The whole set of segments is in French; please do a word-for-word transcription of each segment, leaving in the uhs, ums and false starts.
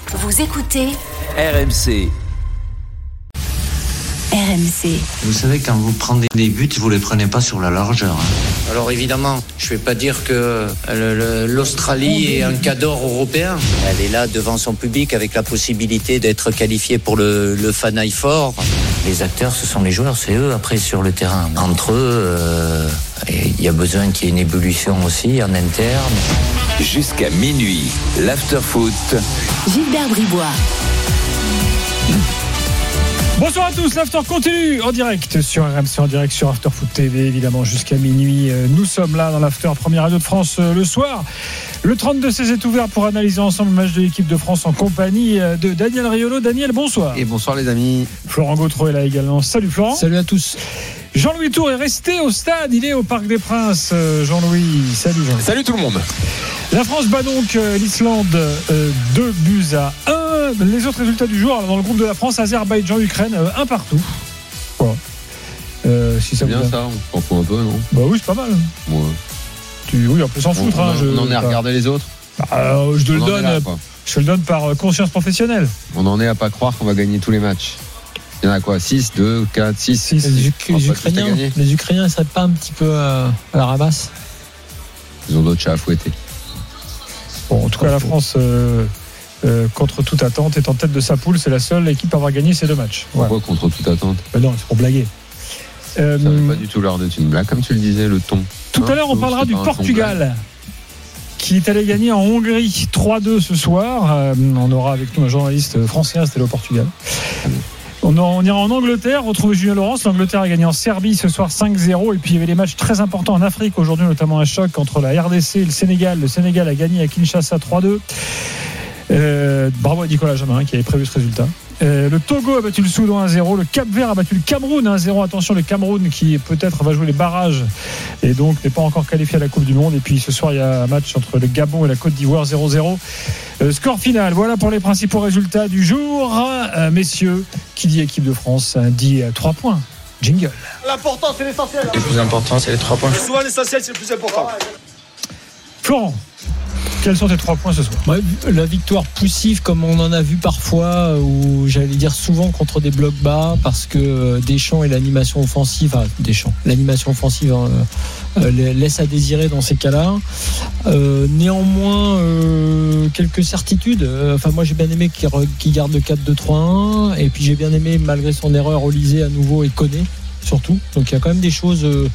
Vous écoutez R M C. R M C. Vous savez, quand vous prenez des buts, vous les prenez pas sur la largeur. Hein. Alors évidemment, je ne vais pas dire que le, le, l'Australie est un cador européen. Elle est là devant son public avec la possibilité d'être qualifiée pour le, le Final Four. Les acteurs, ce sont les joueurs, c'est eux après sur le terrain. Entre eux, euh, il y a besoin qu'il y ait une évolution aussi en interne. Jusqu'à minuit, l'after-foot. Gilbert Bribois. Bonsoir à tous, l'After continue en direct sur R M C, en direct sur After Foot T V, évidemment jusqu'à minuit. Nous sommes là dans l'After, première radio de France le soir. Le trente-deux seize est ouvert pour analyser ensemble le match de l'équipe de France en compagnie de Daniel Riolo. Daniel, bonsoir. Et bonsoir les amis. Florent Gautreau est là également. Salut Florent. Salut à tous. Jean-Louis Tour est resté au stade, il est au Parc des Princes. Jean-Louis, salut Jean-Louis. Salut tout le monde. La France bat donc l'Islande euh, deux buts à un. Les autres résultats du jour, alors dans le groupe de la France, Azerbaïdjan, Ukraine, euh, un partout. Voilà. Euh, si ça c'est bien vous... ça, on s'en fout un peu, non? Bah oui, c'est pas mal. Ouais. Tu... Oui, on peut s'en foutre. On, hein, on, je... on en est à bah... regarder les autres. Bah, je te le donne. Là, je te le donne par conscience professionnelle. On en est à pas croire qu'on va gagner tous les matchs. Il y en a quoi, six, deux, quatre, six, six. Les, U- les Ukrainiens, les Ukrainiens, ils seraient pas un petit peu euh, à la ramasse? Ils ont d'autres chats à fouetter. Bon, en tout cas, la France, euh, euh, contre toute attente, est en tête de sa poule. C'est la seule équipe à avoir gagné ces deux matchs. Pourquoi voilà. contre toute attente? Bah non, c'est pour blaguer. Euh, Ça n'est pas du tout l'heure d'être une blague, comme tu le disais, le ton. Tout hein, à l'heure, on parlera du Portugal, qui est allé gagner en Hongrie trois deux ce soir. Euh, on aura avec nous un journaliste français installé au Portugal. On, on ira en Angleterre, retrouver Julien Laurence. L'Angleterre a gagné en Serbie ce soir cinq zéro. Et puis il y avait des matchs très importants en Afrique aujourd'hui, notamment un choc entre la R D C et le Sénégal. Le Sénégal a gagné à Kinshasa trois deux. Euh, bravo à Nicolas Jamin qui avait prévu ce résultat. Euh, le Togo a battu le Soudan un zéro. Le Cap-Vert a battu le Cameroun un zéro. Attention, le Cameroun qui peut-être va jouer les barrages et donc n'est pas encore qualifié à la Coupe du Monde. Et puis ce soir, il y a un match entre le Gabon et la Côte d'Ivoire, zéro zéro. Euh, score final. Voilà pour les principaux résultats du jour. Euh, messieurs, qui dit équipe de France dit euh, trois points. Jingle. L'important, c'est l'essentiel. Le plus important, c'est les trois points. Souvent, l'essentiel, c'est le plus important. Florent, quels sont tes trois points ce soir? Ouais, la victoire poussive comme on en a vu parfois, ou j'allais dire souvent contre des blocs bas, parce que Deschamps et l'animation offensive, enfin Deschamps, l'animation offensive hein, euh, laisse à désirer dans ces cas-là. Euh, néanmoins, euh, quelques certitudes. Enfin, moi j'ai bien aimé qu'il, qu'il garde le quatre deux trois un, et puis j'ai bien aimé malgré son erreur Olysée à nouveau et Koné surtout. Donc il y a quand même des choses. Euh,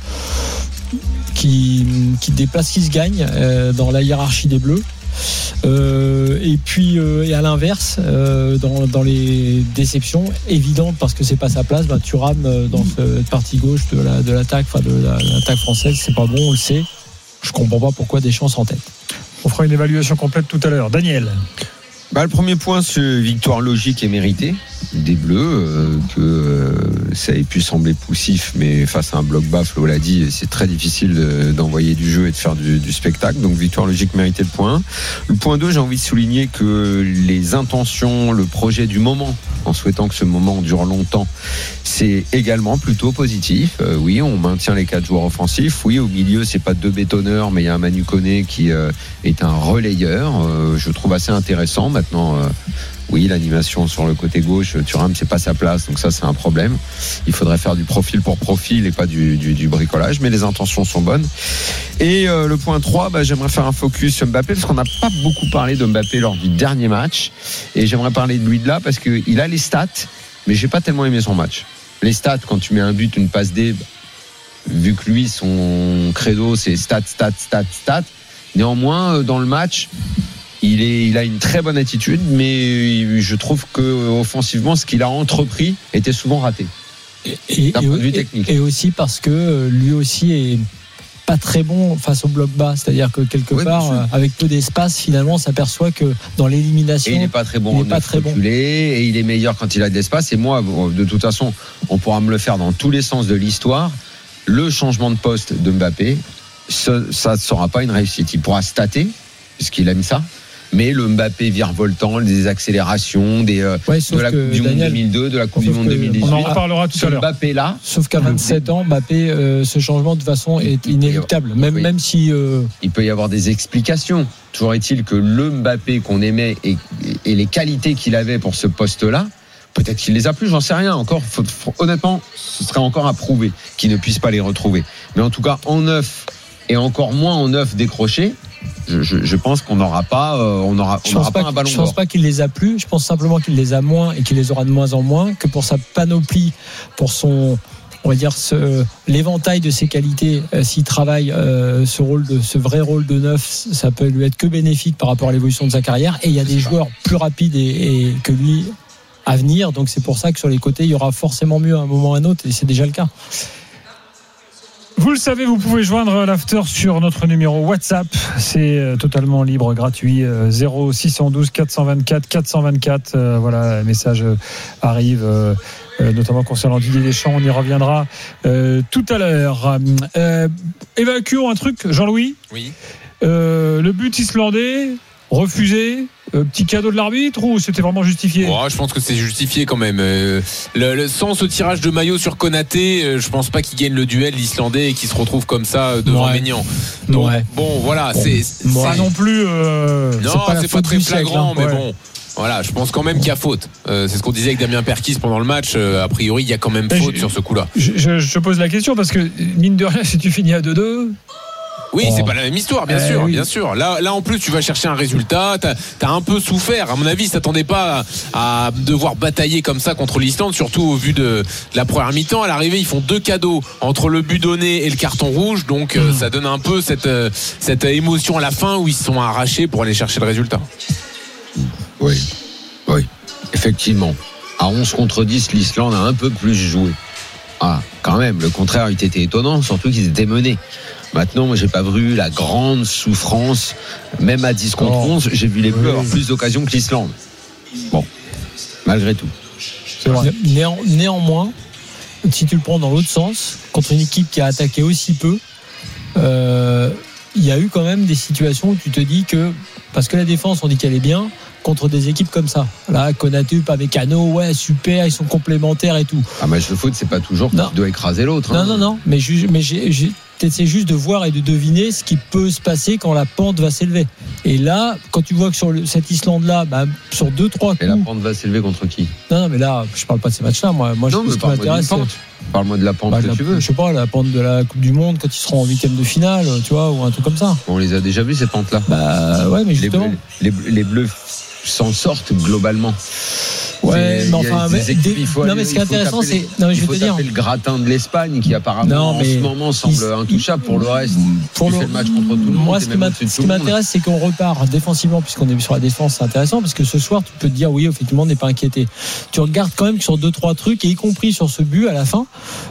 Qui, qui déplace, qui se gagne euh, dans la hiérarchie des Bleus. Euh, et puis euh, et à l'inverse, euh, dans, dans les déceptions évidentes parce que c'est pas sa place, bah, Thuram euh, dans cette partie gauche de, la, de l'attaque, enfin de la, l'attaque française, c'est pas bon, on le sait. Je comprends pas pourquoi Deschamps s'entête. On fera une évaluation complète tout à l'heure. Daniel. Bah, le premier point, c'est victoire logique et méritée des Bleus, euh, que euh, ça ait pu sembler poussif, mais face à un bloc bas, Flo l'a dit, c'est très difficile de, d'envoyer du jeu et de faire du, du spectacle. Donc victoire logique, méritée, le point un. Le point deux, j'ai envie de souligner que les intentions, le projet du moment, en souhaitant que ce moment dure longtemps, c'est également plutôt positif. Euh, oui, on maintient les quatre joueurs offensifs. Oui, au milieu, c'est pas deux bétonneurs, mais il y a un Manu Koné qui euh, est un relayeur. Euh, je trouve assez intéressant. Maintenant, euh, oui, l'animation sur le côté gauche, Thuram, c'est pas sa place, donc ça, c'est un problème. Il faudrait faire du profil pour profil et pas du, du, du bricolage, mais les intentions sont bonnes. Et euh, le point trois, bah, j'aimerais faire un focus sur Mbappé, parce qu'on n'a pas beaucoup parlé de Mbappé lors du dernier match, et j'aimerais parler de lui de là, parce qu'il a les stats, mais j'ai pas tellement aimé son match. Les stats, quand tu mets un but, une passe D, vu que lui, son credo, c'est stats, stats, stats, stats, néanmoins, dans le match, Il, est, il a une très bonne attitude, mais je trouve qu'offensivement, ce qu'il a entrepris était souvent raté. Et, et, d'un point de vue technique. Et, et aussi parce que lui aussi est pas très bon face au bloc bas. C'est-à-dire que quelque oui, part, avec peu d'espace, finalement, on s'aperçoit que dans l'élimination. Et il n'est pas très bon en neuf reculé, et il est meilleur quand il a de l'espace. Et moi, de toute façon, on pourra me le faire dans tous les sens de l'histoire. Le changement de poste de Mbappé, ça ne sera pas une réussite. Il pourra stater, puisqu'il aime ça. mais le Mbappé virevoltant, des accélérations, des, euh, Ouais, de la Coupe du Monde deux mille deux, de la Coupe du Monde deux mille dix-huit. On en reparlera tout Ce à l'heure. Mbappé-là. Sauf qu'à vingt-sept ans, Mbappé, euh, ce changement de toute façon est inéluctable. Même, oui. même si. Euh... Il peut y avoir des explications. Toujours est-il que le Mbappé qu'on aimait et, et les qualités qu'il avait pour ce poste-là, peut-être qu'il les a plus, j'en sais rien. Encore, faut, faut, honnêtement, ce serait encore à prouver qu'il ne puisse pas les retrouver. Mais en tout cas, en neuf et encore moins en neuf décroché, je, je, je pense qu'on n'aura pas, euh, on aura, on n'aura pas, pas un ballon d'or. Je d'or. pense pas qu'il les a plus. Je pense simplement qu'il les a moins et qu'il les aura de moins en moins. Que pour sa panoplie, pour son, on va dire ce, l'éventail de ses qualités, euh, s'il travaille euh, ce rôle de, ce vrai rôle de neuf, ça peut lui être que bénéfique par rapport à l'évolution de sa carrière. Et il y a des joueurs plus rapides et, et que lui à venir. Donc c'est pour ça que sur les côtés, il y aura forcément mieux à un moment ou à un autre, et c'est déjà le cas. Vous le savez, vous pouvez joindre l'after sur notre numéro WhatsApp. C'est totalement libre, gratuit. zéro six un deux quatre cent vingt-quatre quatre cent vingt-quatre. Euh, voilà, le message arrive, euh, notamment concernant Didier Deschamps. On y reviendra euh, tout à l'heure. Euh, évacuons un truc, Jean-Louis. Oui. Euh, le but islandais refusé. Euh, petit cadeau de l'arbitre ou c'était vraiment justifié? Oh, je pense que c'est justifié quand même. Euh, le, le, sans ce tirage de maillot sur Konaté, euh, je pense pas qu'il gagne le duel l'Islandais et qu'il se retrouve comme ça euh, devant ouais. Maignan. Donc ouais. bon, voilà, bon. c'est, c'est pas non plus. Euh, non, c'est pas, c'est pas très flagrant, siècle, hein. mais ouais. bon. Voilà, je pense quand même qu'il y a faute. Euh, c'est ce qu'on disait avec Damien Perkis pendant le match. Euh, a priori, il y a quand même faute je, sur ce coup-là. Je, je, je pose la question parce que mine de rien, si tu finis à deux deux. Oui, oh. c'est pas la même histoire, bien euh, sûr, oui. bien sûr. Là, là, en plus, tu vas chercher un résultat. T'as, t'as un peu souffert. À mon avis, ils s'attendaient pas à, à devoir batailler comme ça contre l'Islande, surtout au vu de, de la première mi-temps. À l'arrivée, ils font deux cadeaux entre le but donné et le carton rouge, donc mmh. euh, ça donne un peu cette, euh, cette émotion à la fin où ils se sont arrachés pour aller chercher le résultat. Oui, oui, effectivement. À onze contre dix, l'Islande a un peu plus joué. Ah, quand même, le contraire eût été étonnant, surtout qu'ils étaient menés. Maintenant, moi, j'ai pas vu la grande souffrance. Même à dix contre onze, j'ai vu les Bleus oui. avoir plus d'occasions que l'Islande. Bon, malgré tout. C'est vrai. Néan, néanmoins, si tu le prends dans l'autre sens, contre une équipe qui a attaqué aussi peu, euh, il y a eu quand même des situations où tu te dis que, parce que la défense, on dit qu'elle est bien, contre des équipes comme ça. Là, Konaté, Upamecano, ouais, super, ils sont complémentaires et tout. Un match de foot, c'est pas toujours que tu dois écraser l'autre. Non, hein. non, non, mais, ju- mais j'ai, j'ai, t'essaies juste de voir et de deviner ce qui peut se passer quand la pente va s'élever. Et là, quand tu vois que sur le, cette Islande-là, bah, sur deux, trois coups. Et la pente va s'élever contre qui? Non, non, mais là, je parle pas de ces matchs-là. Moi, moi non, je, mais ce qui m'intéresse, c'est. Parle-moi de la pente bah, que la, tu veux. Je sais pas, la pente de la Coupe du Monde quand ils seront en huitième de finale, tu vois, ou un truc comme ça. On les a déjà vus, ces pentes-là. Bah, ouais, mais justement. Les, les, les Bleus s'en sortent globalement. Ouais, c'est, mais enfin, mais, équipes, des, il faut non, aller, mais ce qui est intéressant, les, c'est. Non, mais je vais te dire. le gratin de l'Espagne qui apparemment non, mais en ce moment semble il, intouchable. Pour le reste, pour tu le, fais le match contre tout le monde. Moi, ce qui, ce qui m'intéresse, c'est qu'on repart défensivement, puisqu'on est sur la défense, c'est intéressant, parce que ce soir, tu peux te dire, oui, effectivement, on n'est pas inquiété. Tu regardes quand même sur deux, trois trucs, et y compris sur ce but à la fin,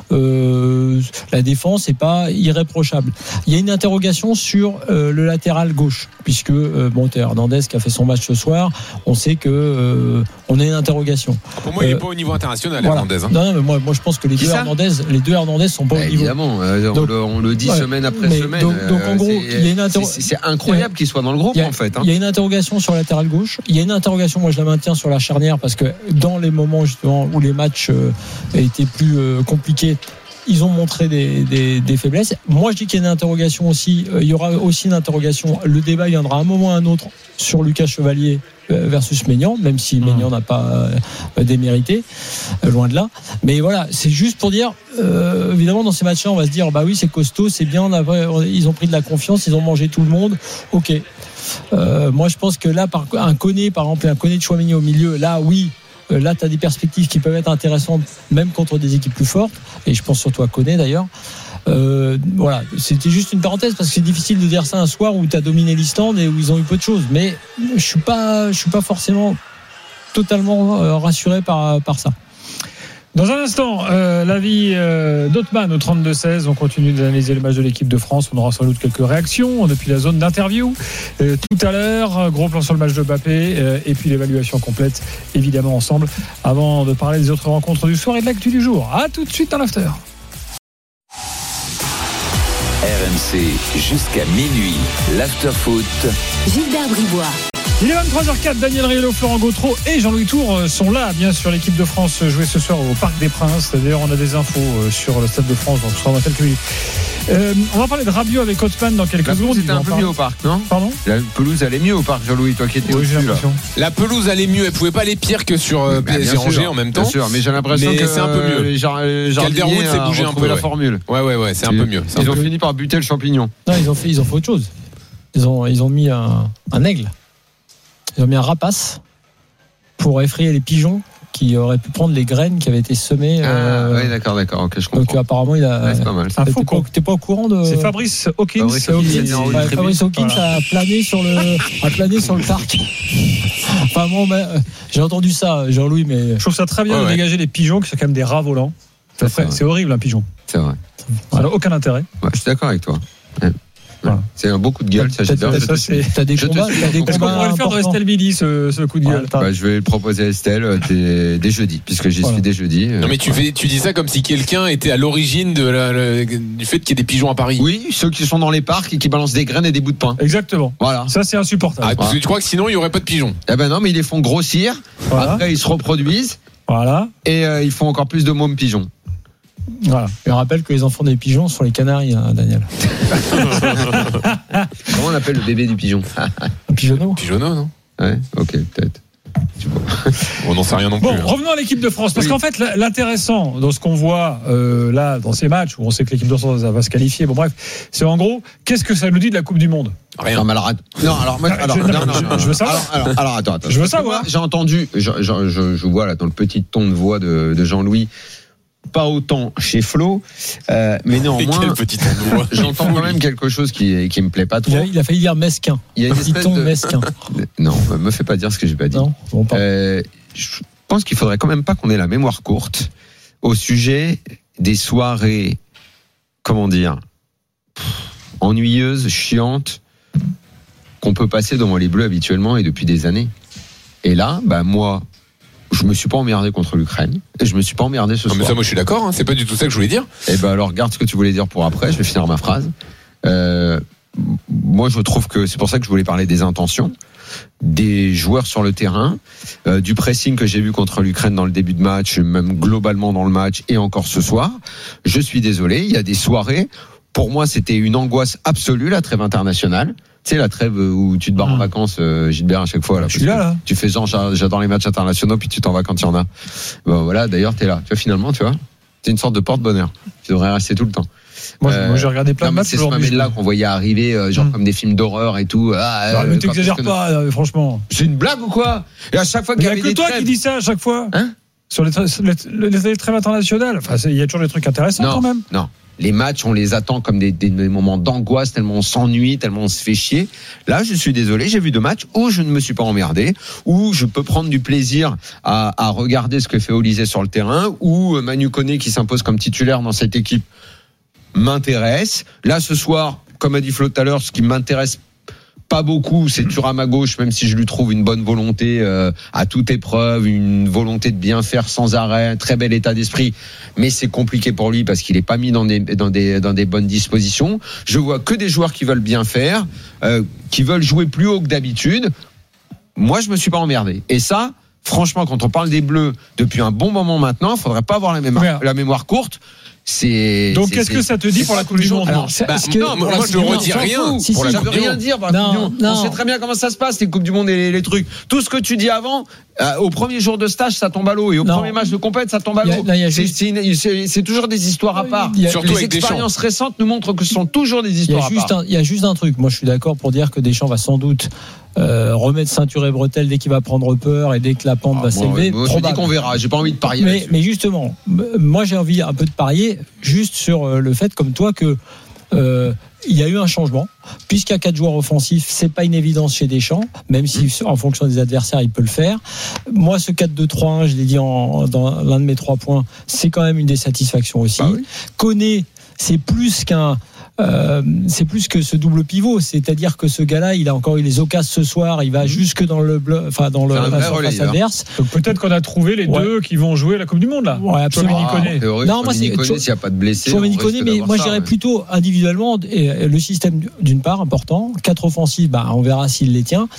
euh, la défense n'est pas irréprochable. Il y a une interrogation sur euh, le latéral gauche, puisque, euh, bon, Théo Hernandez qui a fait son match ce soir, on sait que euh, on a une interrogation. Pour moi, il n'est euh, pas au niveau international, voilà. Hernandez. Hein. Non, non, mais moi, moi, je pense que les deux Hernandez, les deux Hernandez sont pas bah, au niveau. Évidemment, euh, donc, on, le, on le dit ouais, semaine après semaine. Donc, donc en gros, c'est, il y a une interro- c'est, c'est incroyable qu'il soit dans le groupe, a, en fait. Hein. Il y a une interrogation sur la latéral gauche. Il y a une interrogation, moi, je la maintiens sur la charnière, parce que dans les moments justement où les matchs euh, étaient plus euh, compliqués, ils ont montré des, des, des faiblesses. Moi, je dis qu'il y a une interrogation aussi. Euh, il y aura aussi une interrogation. Le débat il viendra à un moment ou à un autre sur Lucas Chevalier versus Maignan, même si Maignan n'a pas euh, démérité, euh, loin de là. Mais voilà, c'est juste pour dire, euh, évidemment, dans ces matchs-là, on va se dire, bah oui, c'est costaud, c'est bien, on a, ils ont pris de la confiance, ils ont mangé tout le monde. Ok. Euh, moi, je pense que là, par, un Koné, par exemple, un Koné de Chouameni au milieu, là, oui. Là, tu as des perspectives qui peuvent être intéressantes, même contre des équipes plus fortes. Et je pense surtout à Koné, d'ailleurs. Euh, voilà, c'était juste une parenthèse parce que c'est difficile de dire ça un soir où tu as dominé l'Islande et où ils ont eu peu de choses. Mais je suis pas, je suis pas forcément totalement rassuré par, par ça. Dans un instant, euh, l'avis euh, d'Othman au trente-deux seize. On continue d'analyser le match de l'équipe de France. On aura sans doute quelques réactions depuis la zone d'interview. Euh, tout à l'heure, gros plan sur le match de Mbappé euh, et puis l'évaluation complète, évidemment, ensemble, avant de parler des autres rencontres du soir et de l'actu du jour. À tout de suite dans l'after. R M C jusqu'à minuit, l'after foot. Gilbert Bribois. Il est vingt-trois heures quatre, Daniel Riolo, Florent Gautreau et Jean-Louis Tour sont là, bien sûr. L'équipe de France jouer ce soir au Parc des Princes. D'ailleurs, on a des infos sur le Stade de France, donc ce sera dans quelques minutes. Euh, on va parler de Rabiot avec Hotman dans quelques La secondes. pelouse était un peu mieux au parc, non? Pardon? La pelouse allait mieux au parc, Jean-Louis, toi qui étais Oui, au-dessus, j'ai là. l'impression. La pelouse allait mieux, elle pouvait pas aller pire que sur euh, Bah, P S G bien Angers sûr, en même temps. Bien sûr, mais j'ai l'impression Mais que c'est un peu mieux. euh, les jar- les jardiniers Calderwood s'est a bougé un retrouvé peu, la ouais. formule. Ouais, ouais, ouais, c'est un peu mieux. c'est un Ils peu ont mieux. fini par buter le champignon. Non, ils ont fait, ils ont fait autre chose. Ils ont, ils ont mis un, un aigle. Ils ont mis un rapace pour effrayer les pigeons qui auraient pu prendre les graines qui avaient été semées. Ah, euh, oui, d'accord, d'accord, ok, je donc comprends. apparemment, il a. Ouais, c'est pas mal. Un T'es faux pas, con. t'es pas au courant de. C'est Fabrice Hawkins. Fabrice Hawkins. Hawkins, il est en haut de Ouais, tribune. Fabrice Hawkins Voilà. a plané sur le, a plané sur le parc. Enfin, moi, mais, euh, j'ai entendu ça, Jean-Louis, mais Je trouve ça très bien Ouais, de ouais. dégager les pigeons qui sont quand même des rats volants. Ça, Après, c'est c'est horrible un pigeon. C'est vrai. Ça n'a aucun intérêt. Ouais, je suis d'accord avec toi. Ouais. Voilà. C'est un beau coup de gueule, ça, T'as- j'adore. t'as- Je te ça, c'est- suis. t'as des Je te combats, suis t'as dans des ton Est-ce qu'on combats pourrait le faire de importants. Estelle Billy, ce, ce coup de gueule? Bah, je vais le proposer à Estelle euh, dès, dès jeudi, puisque j'y Voilà. suis dès jeudi. Non mais tu fais, tu dis ça comme si quelqu'un était à l'origine de la- le- du fait qu'il y ait des pigeons à Paris. Oui, ceux qui sont dans les parcs et qui balancent des graines et des bouts de pain. Exactement. Voilà. Ça, c'est insupportable. Ah, parce que tu crois que sinon il y aurait pas de pigeons. Eh ben non, mais ils les font grossir. Voilà. Après, ils se reproduisent Voilà. et euh, ils font encore plus de mômes pigeons. Voilà. Je rappelle que les enfants des pigeons sont les canaris, hein, Daniel. Comment on appelle le bébé du pigeon? Un pigeonneau. Pigeonneaux, non? Ouais, ok, peut-être. Tu vois. On n'en sait rien non plus. Bon, hein. revenons à l'équipe de France. Parce Oui. qu'en fait, l'intéressant dans ce qu'on voit euh, là, dans ces matchs, où on sait que l'équipe de France va se qualifier, bon bref, c'est en gros, qu'est-ce que ça nous dit de la Coupe du Monde? Rien. Non, mais alors, att- non, alors, moi, alors, je- non, non, non, je- non, je veux savoir. Alors, alors, alors, attends, attends. Je veux Parce que savoir. moi, J'ai entendu, je, je, je, je vois là dans le petit ton de voix de, de Jean-Louis, pas autant chez Flo, euh, mais Et néanmoins, quel petit endroit. j'entends quand même quelque chose qui, qui me plaît pas Il trop. a, il a failli dire mesquin. Il y a une Petit espèce ton de- mesquin. Non, me fais pas dire ce que j'ai pas dit. Non, bon, pardon. Euh, je pense qu'il faudrait quand même pas qu'on ait la mémoire courte au sujet des soirées, comment dire, pff, ennuyeuses, chiantes, qu'on peut passer devant les Bleus habituellement et depuis des années. Et là, bah moi, je me suis pas emmerdé contre l'Ukraine et je me suis pas emmerdé ce Non, mais soir. ça, moi je suis d'accord. Hein. C'est pas du tout ça que je voulais dire. Et ben alors, regarde ce que tu voulais dire pour après. Je vais finir ma phrase. Euh, moi, je trouve que c'est pour ça que je voulais parler des intentions, des joueurs sur le terrain, euh, du pressing que j'ai vu contre l'Ukraine dans le début de match, même globalement dans le match et encore ce soir. Je suis désolé, il y a des soirées. Pour moi, c'était une angoisse absolue, la trêve internationale. Tu sais, la trêve où tu te barres en vacances, euh, Gilbert, à chaque fois. Là, Je suis là, parce que là. Tu fais genre, j'a- j'adore les matchs internationaux, puis tu t'en vas quand il y en a. Bon, voilà, d'ailleurs, t'es là. Tu vois, finalement, tu vois, c'est une sorte de porte-bonheur. Tu devrais rester tout le temps. Moi, Euh, moi, j'ai regardé plein Non, de mais matchs c'est ce aujourd'hui. là qu'on voyait arriver, euh, genre Mm. comme des films d'horreur et tout. Ah, Non, euh, mais quand t'exagères est-ce que- pas, euh, franchement. C'est une blague ou quoi? Et à chaque fois Il qu'il n'y y a avait que des toi trêves- qui dis ça à chaque fois. Hein? Sur les, tra- les, les, les trêves internationales. Enfin, c'est- il y a toujours des trucs intéressants Non, quand même. non. Les matchs, on les attend comme des, des- des moments d'angoisse, tellement on s'ennuie, tellement on se fait chier. Là, je suis désolé, j'ai vu deux matchs où je ne me suis pas emmerdé, où je peux prendre du plaisir à, à regarder ce que fait Olysée sur le terrain, où Manu Koné qui s'impose comme titulaire dans cette équipe m'intéresse. Là, ce soir, comme a dit Flo tout à l'heure, ce qui m'intéresse pas beaucoup, c'est Thuram à gauche, même si je lui trouve une bonne volonté euh, à toute épreuve, une volonté de bien faire sans arrêt, un très bel état d'esprit. Mais c'est compliqué pour lui parce qu'il est pas mis dans des dans des dans des bonnes dispositions. Je vois que des joueurs qui veulent bien faire, euh, qui veulent jouer plus haut que d'habitude. Moi, je me suis pas emmerdé. Et ça, franchement, quand on parle des Bleus depuis un bon moment maintenant, faudrait pas avoir la mémoire, Merde. la mémoire courte. C'est Donc, c'est- qu'est-ce que c'est- ça te dit c'est pour la pas Coupe du tous les Monde? jours. Alors, c'est- Bah, est-ce que- non, moi, la moi, Coupe je du le Monde, redis on s'en rien fout. Si, pour si, la Ça Coupe veut du rien Monde. dire pour la Non, Coupe du Monde. non. On sait très bien comment ça se passe, les Coupes du Monde et les, les trucs. Tout ce que tu dis avant, euh, au premier jour de stage, ça tombe à l'eau. Et au Non. premier match de compète, ça tombe à Il y a- l'eau. non, il y a C'est juste- c'est une- c'est- c'est toujours des histoires à part. Il y a- Surtout les avec Deschamps. expériences récentes nous montrent que ce sont toujours des Il y, histoires a à juste part. un, il y a juste un truc. Moi, je suis d'accord pour dire que Deschamps va sans doute euh, remettre ceinture et bretelles dès qu'il va prendre peur et dès que la pente Ah, va bon, s'élever. moi, je dis Probable. qu'on verra. J'ai pas envie de parier Mais, là-dessus. mais justement, m- moi j'ai envie un peu de parier juste sur euh, le fait, comme toi, que euh, il y a eu un changement. Puisqu'il y a quatre joueurs offensifs, c'est pas une évidence chez Deschamps, même si en fonction des adversaires, il peut le faire. Moi, ce quatre deux trois un, je l'ai dit en, dans l'un de mes trois points, c'est quand même une des satisfactions aussi. Bah oui. Koné, c'est plus qu'un euh, c'est plus que ce double pivot, c'est-à-dire que ce gars-là, il a encore eu les occasions ce soir, il va jusque dans le blo- enfin dans le C'est un la vrai surface relayeur. adverse. Donc, peut-être qu'on a trouvé les Ouais. deux qui vont jouer la Coupe du Monde, là. Ouais, absolument. Chouameni Koné. Ah, c'est vrai, Non, moi, Chouameni c'est- Koné, Chou- s'il n'y a pas de blessés. Chouameni on risque Koné, mais d'avoir moi ça, je dirais ouais. plutôt individuellement et le système d'une part important, quatre offensives, bah, on verra s'il les tient.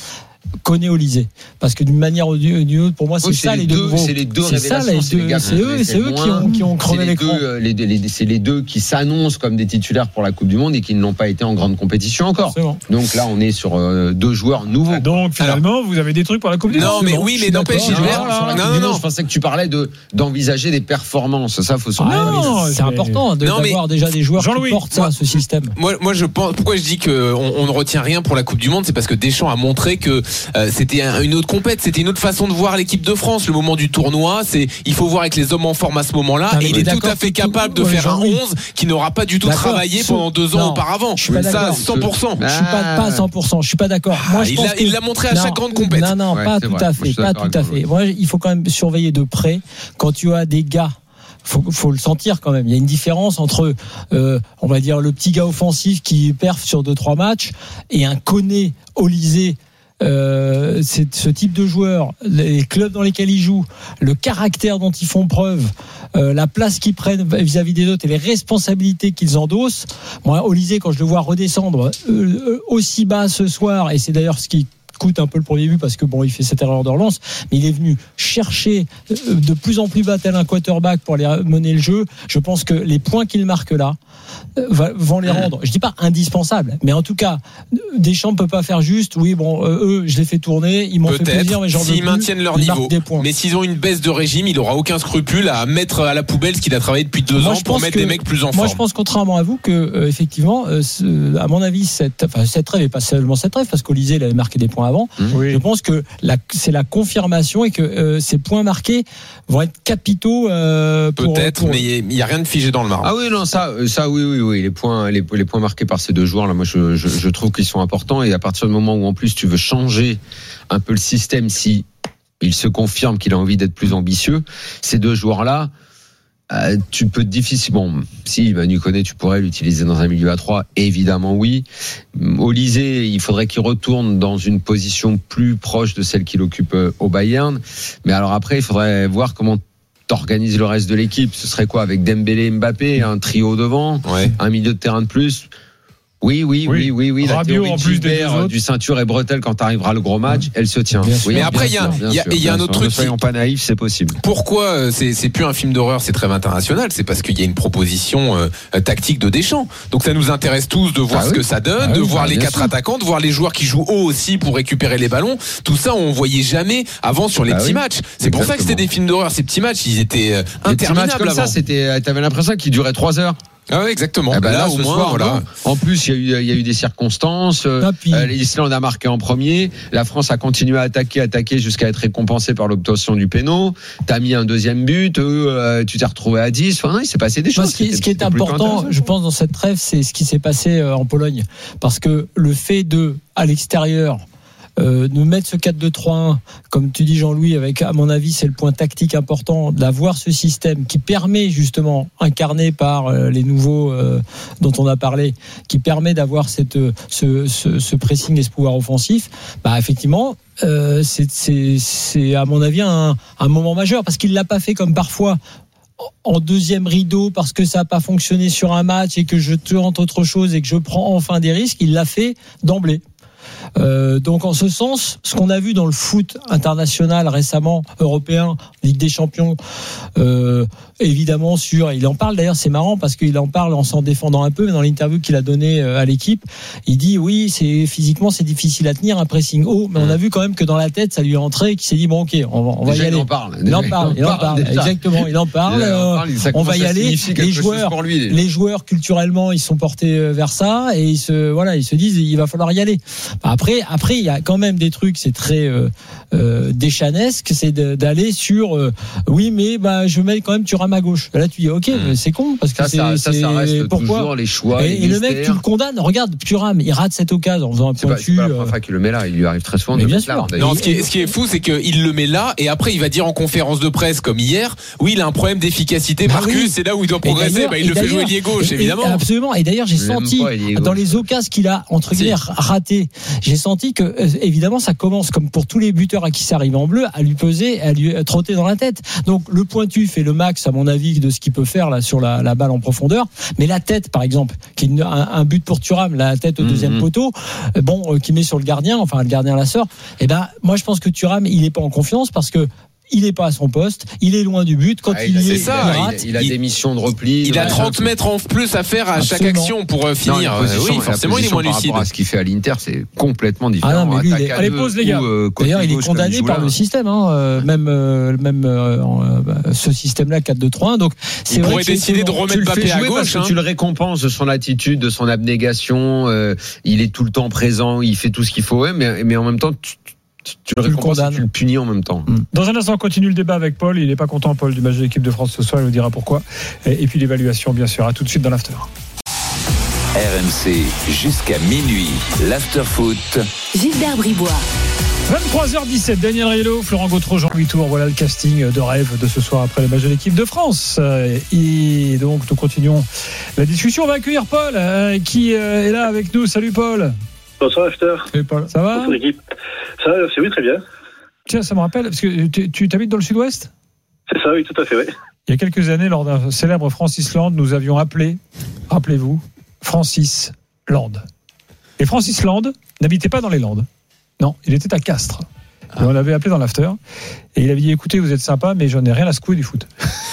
Koné Olysée, parce que d'une manière ou d'une autre, pour moi, c'est Oui, ça c'est les les deux. deux, nouveaux. c'est les deux C'est ça, révélations, les c'est les deux. gars C'est qu'on eux, connaissait c'est eux qui moins. ont, qui ont crevé C'est les l'écran. deux, euh, les deux- les- c'est les deux qui s'annoncent comme des titulaires pour la Coupe du Monde et qui ne l'ont pas été en grande compétition encore. Forcément. Donc là, on est sur euh, deux joueurs nouveaux. Donc finalement, vous avez des trucs pour la Coupe du Non, Monde. mais c'est bon. oui, Je mais suis n'empêche, d'accord. Gilbert. Sur la Coupe Non, du non, Monde, non. je pensais que tu parlais de d'envisager des performances. Ça, faut s'en Ah, Non, mais c'est c'est- important de- Non, mais- d'avoir déjà des joueurs Jean-Louis, qui portent ça, moi- ce système. Moi, moi, je pense. Pourquoi je dis que on, on ne retient rien pour la Coupe du Monde, c'est parce que Deschamps a montré que euh, c'était un- une autre compète, c'était une autre façon de voir l'équipe de France. Le moment du tournoi, c'est il faut voir avec les hommes en forme à ce moment-là. Non, mais Et il t'es est tout d'accord à fait que tout- capable de ouais, faire un Jean-Louis. onze qui n'aura pas du tout D'accord. travaillé Sauf- pendant deux ans Non, auparavant. je suis pas Ça, d'accord. cent pour cent. Je suis pas, pas à cent pour cent. Je suis pas d'accord. Moi, Ah, je il pense l'a- que- il l'a montré à Non, chaque grande compète. Non, non, Ouais, pas c'est tout vrai. à Moi, je fait, suis pas d'accord tout à avec fait. Moi, il faut quand même surveiller de près quand tu as des gars. Faut, faut le sentir quand même. Il y a une différence entre, euh, on va dire, le petit gars offensif qui perf sur deux trois matchs et un Koné Olysée. Euh, c'est ce type de joueurs, les clubs dans lesquels ils jouent, le caractère dont ils font preuve, euh, la place qu'ils prennent vis-à-vis des autres et les responsabilités qu'ils endossent. Moi, Olysée, quand je le vois redescendre euh, euh, aussi bas ce soir, et c'est d'ailleurs ce qui coûte un peu le premier but parce que bon, il fait cette erreur de relance, mais il est venu chercher euh, de plus en plus bas tel un quarterback pour aller mener le jeu. Je pense que les points qu'il marque là euh, va- vont les rendre, je dis pas indispensables, mais en tout cas, Deschamps peut pas faire juste, oui bon, euh, eux, je les fais tourner, ils m'ont fait plaisir, Peut-être mais j'en veux s'ils plus, maintiennent leur ils marquent niveau. des points. Mais s'ils ont une baisse de régime, il aura aucun scrupule à mettre à la poubelle ce qu'il a travaillé depuis deux Moi, ans je pour pense mettre que- des mecs plus en Moi, forme. je pense contrairement à vous que euh, effectivement, euh, ce- à mon avis, cette, enfin, cette trêve et pas seulement cette trêve, parce qu'Olysée il avait marqué des points avant. Oui. Je pense que la, c'est la confirmation et que euh, ces points marqués vont être capitaux. Euh, pour, Peut-être, pour- mais il n'y a rien de figé dans le marbre. Ah oui, non, ça, euh, ça, oui, oui, oui. Les points, les, les points marqués par ces deux joueurs, là, moi, je, je, je trouve qu'ils sont importants. Et à partir du moment où, en plus, tu veux changer un peu le système, si il se confirme qu'il a envie d'être plus ambitieux, ces deux joueurs-là, euh, tu peux difficilement, si Manu Koné, tu pourrais l'utiliser dans un milieu à trois, évidemment oui. Olysée, il faudrait qu'il retourne dans une position plus proche de celle qu'il occupe euh, au Bayern. Mais alors après, il faudrait voir comment t'organises le reste de l'équipe. Ce serait quoi avec Dembélé, Mbappé, un trio devant, Ouais. un milieu de terrain de plus? Oui, oui, oui, Oui. oui, oui. La Rabiot théorie en de plus des Gilbert, deux autres. du ceinture et bretelle quand arrivera le gros match, elle se tient. Bien sûr. Oui, Mais bien après, il y a- sûr, bien il y a- sûr, il y a un bien autre sûr. truc Ne soyons qui- pas naïfs, c'est possible. Pourquoi euh, c'est, c'est plus un film d'horreur, c'est trêve internationale? C'est parce qu'il y a une proposition euh, tactique de Deschamps. Donc ça nous intéresse tous de voir Ah ce oui. que ça donne, Ah de oui, voir bah, les bien quatre sûr. attaquants, de voir les joueurs qui jouent haut aussi pour récupérer les ballons. Tout ça, on voyait jamais avant sur les Ah petits oui. matchs. C'est pour ça que c'était Exactement. des films d'horreur. Ces petits matchs, ils étaient euh, Les petits interminables matchs comme avant. ça, c'était, t'avais l'impression qu'ils duraient trois heures. Ah ouais, exactement. Eh ben là, là, au ce moins, soir, voilà. non. En plus, il y a eu, il y a eu des circonstances. Euh, Ah, puis- euh, L'Islande a marqué en premier. La France a continué à attaquer, attaquer jusqu'à être récompensée par l'obtention du péno. T'as mis un deuxième but. Eux, euh, tu t'es retrouvé à dix. Enfin, non, il s'est passé des Moi, choses. ce qui, ce qui est C'était plutôt important, intéressant. je pense, dans cette trêve, c'est ce qui s'est passé euh, en Pologne. Parce que le fait de, à l'extérieur, euh, de mettre ce quatre deux trois un, comme tu dis Jean-Louis, avec, à mon avis, c'est le point tactique important, d'avoir ce système qui permet justement, incarné par euh, les nouveaux euh, dont on a parlé, qui permet d'avoir cette, euh, ce, ce, ce pressing et ce pouvoir offensif, bah, effectivement, euh, c'est, c'est, c'est à mon avis un, un moment majeur, parce qu'il l'a pas fait comme parfois en deuxième rideau parce que ça n'a pas fonctionné sur un match et que je tente autre chose et que je prends enfin des risques. Il l'a fait d'emblée. Euh, donc en ce sens, ce qu'on a vu dans le foot international récemment, européen, Ligue des Champions, euh, évidemment sur, il en parle d'ailleurs, c'est marrant parce qu'il en parle en s'en défendant un peu, mais dans l'interview qu'il a donnée à l'équipe, il dit oui, c'est physiquement c'est difficile à tenir un pressing haut, mais on a vu quand même que dans la tête ça lui est rentré et qu'il s'est dit bon ok, on va, on va Déjà, y aller. il en parle. Il en parle, il en parle, déjà. exactement, il en parle. Déjà, il en euh, parle, ça on commence va y à aller. signifier quelque Les chose joueurs, pour lui, déjà. les joueurs culturellement, ils sont portés vers ça et ils se, voilà, ils se disent il va falloir y aller. Après, après, il y a quand même des trucs, c'est très euh, euh, déchanesque, c'est de, d'aller sur, euh, oui, mais bah je mets quand même Thuram à gauche. Là, tu dis ok, mais c'est con parce que Ça, c'est, ça, ça, c'est ça reste pourquoi. toujours les choix. Et, les et le mec, tu mystères. le condamnes. Regarde, Thuram, il rate cette occasion en faisant un C'est point pas, de c'est vue. pas la euh, première fois qu'il le met là. Il lui arrive très souvent Mais de bien le mettre là, sûr. d'ailleurs. Non, ce qui est, ce qui est fou, c'est qu'il le met là et après il va dire en conférence de presse comme hier, oui, il a un problème d'efficacité. Bah Marcus, oui. c'est là où il doit Et progresser. d'ailleurs- Bah, il et le fait jouer d'ailleurs- lié gauche, et- et- évidemment. Absolument. Et d'ailleurs, j'ai Je l'aime senti pas, il est dans gauche. les occasions qu'il a entre Si. guillemets raté j'ai senti que euh, évidemment ça commence comme pour tous les buteurs à qui ça arrive en bleu à lui peser, à lui trotter dans la tête. Donc le pointu fait le max à mon avis de ce qu'il peut faire là sur la, la balle en profondeur, mais la tête par exemple, qui est une, un, un but pour Thuram, la tête au deuxième mmh. poteau, euh, bon euh, qui met sur le gardien, enfin le gardien la sort. Et ben moi je pense que Thuram il est pas en confiance parce que il n'est pas à son poste, il est loin du but. Quand ah, il, il est, ça, il, rate, il, il a des missions de repli. Il a trente mètres en plus à faire à Absolument. chaque action pour euh, finir. Non, position, oui, forcément, il est moins lucide. Par rapport à ce qu'il fait à l'Inter, c'est complètement différent. Ah non, mais lui, il est... Allez, pause les gars. Euh, D'ailleurs, il est condamné par le système, hein, euh, même euh, même euh, euh, ce système-là quatre deux trois un. Donc, c'est il vrai pourrait décider de remettre Mbappé à gauche. Parce que tu le récompenses de son attitude, de son abnégation. Euh, il est tout le temps présent, il fait tout ce qu'il faut, ouais, mais mais en même temps. Tu, Tu le récompenses et tu le punis en même temps. Dans un instant, on continue le débat avec Paul. Il n'est pas content, Paul, du match de l'équipe de France ce soir. Il nous dira pourquoi. Et, et puis l'évaluation, bien sûr. À tout de suite dans l'after. R M C jusqu'à minuit. L'after foot. Gilbert Bribois. vingt-trois heures dix-sept. Daniel Riello, Florent Gautreau, Jean-Louis Tour. Voilà le casting de rêve de ce soir après le match de l'équipe de France. Et donc, nous continuons la discussion. On va accueillir Paul, qui est là avec nous. Salut, Paul. Bonsoir After. Salut Paul, ça va? Bonsoir l'équipe. Ça va, c'est oui, très bien. Tiens, ça me rappelle, parce que tu, tu habites dans le sud-ouest? C'est ça, oui, tout à fait, oui. Il y a quelques années, lors d'un célèbre Francis Land, nous avions appelé, rappelez-vous, Francis Land. Et Francis Land n'habitait pas dans les Landes. Non, il était à Castres. Et on l'avait appelé dans l'after. Et il avait dit, écoutez, vous êtes sympa, mais j'en ai rien à secouer du foot.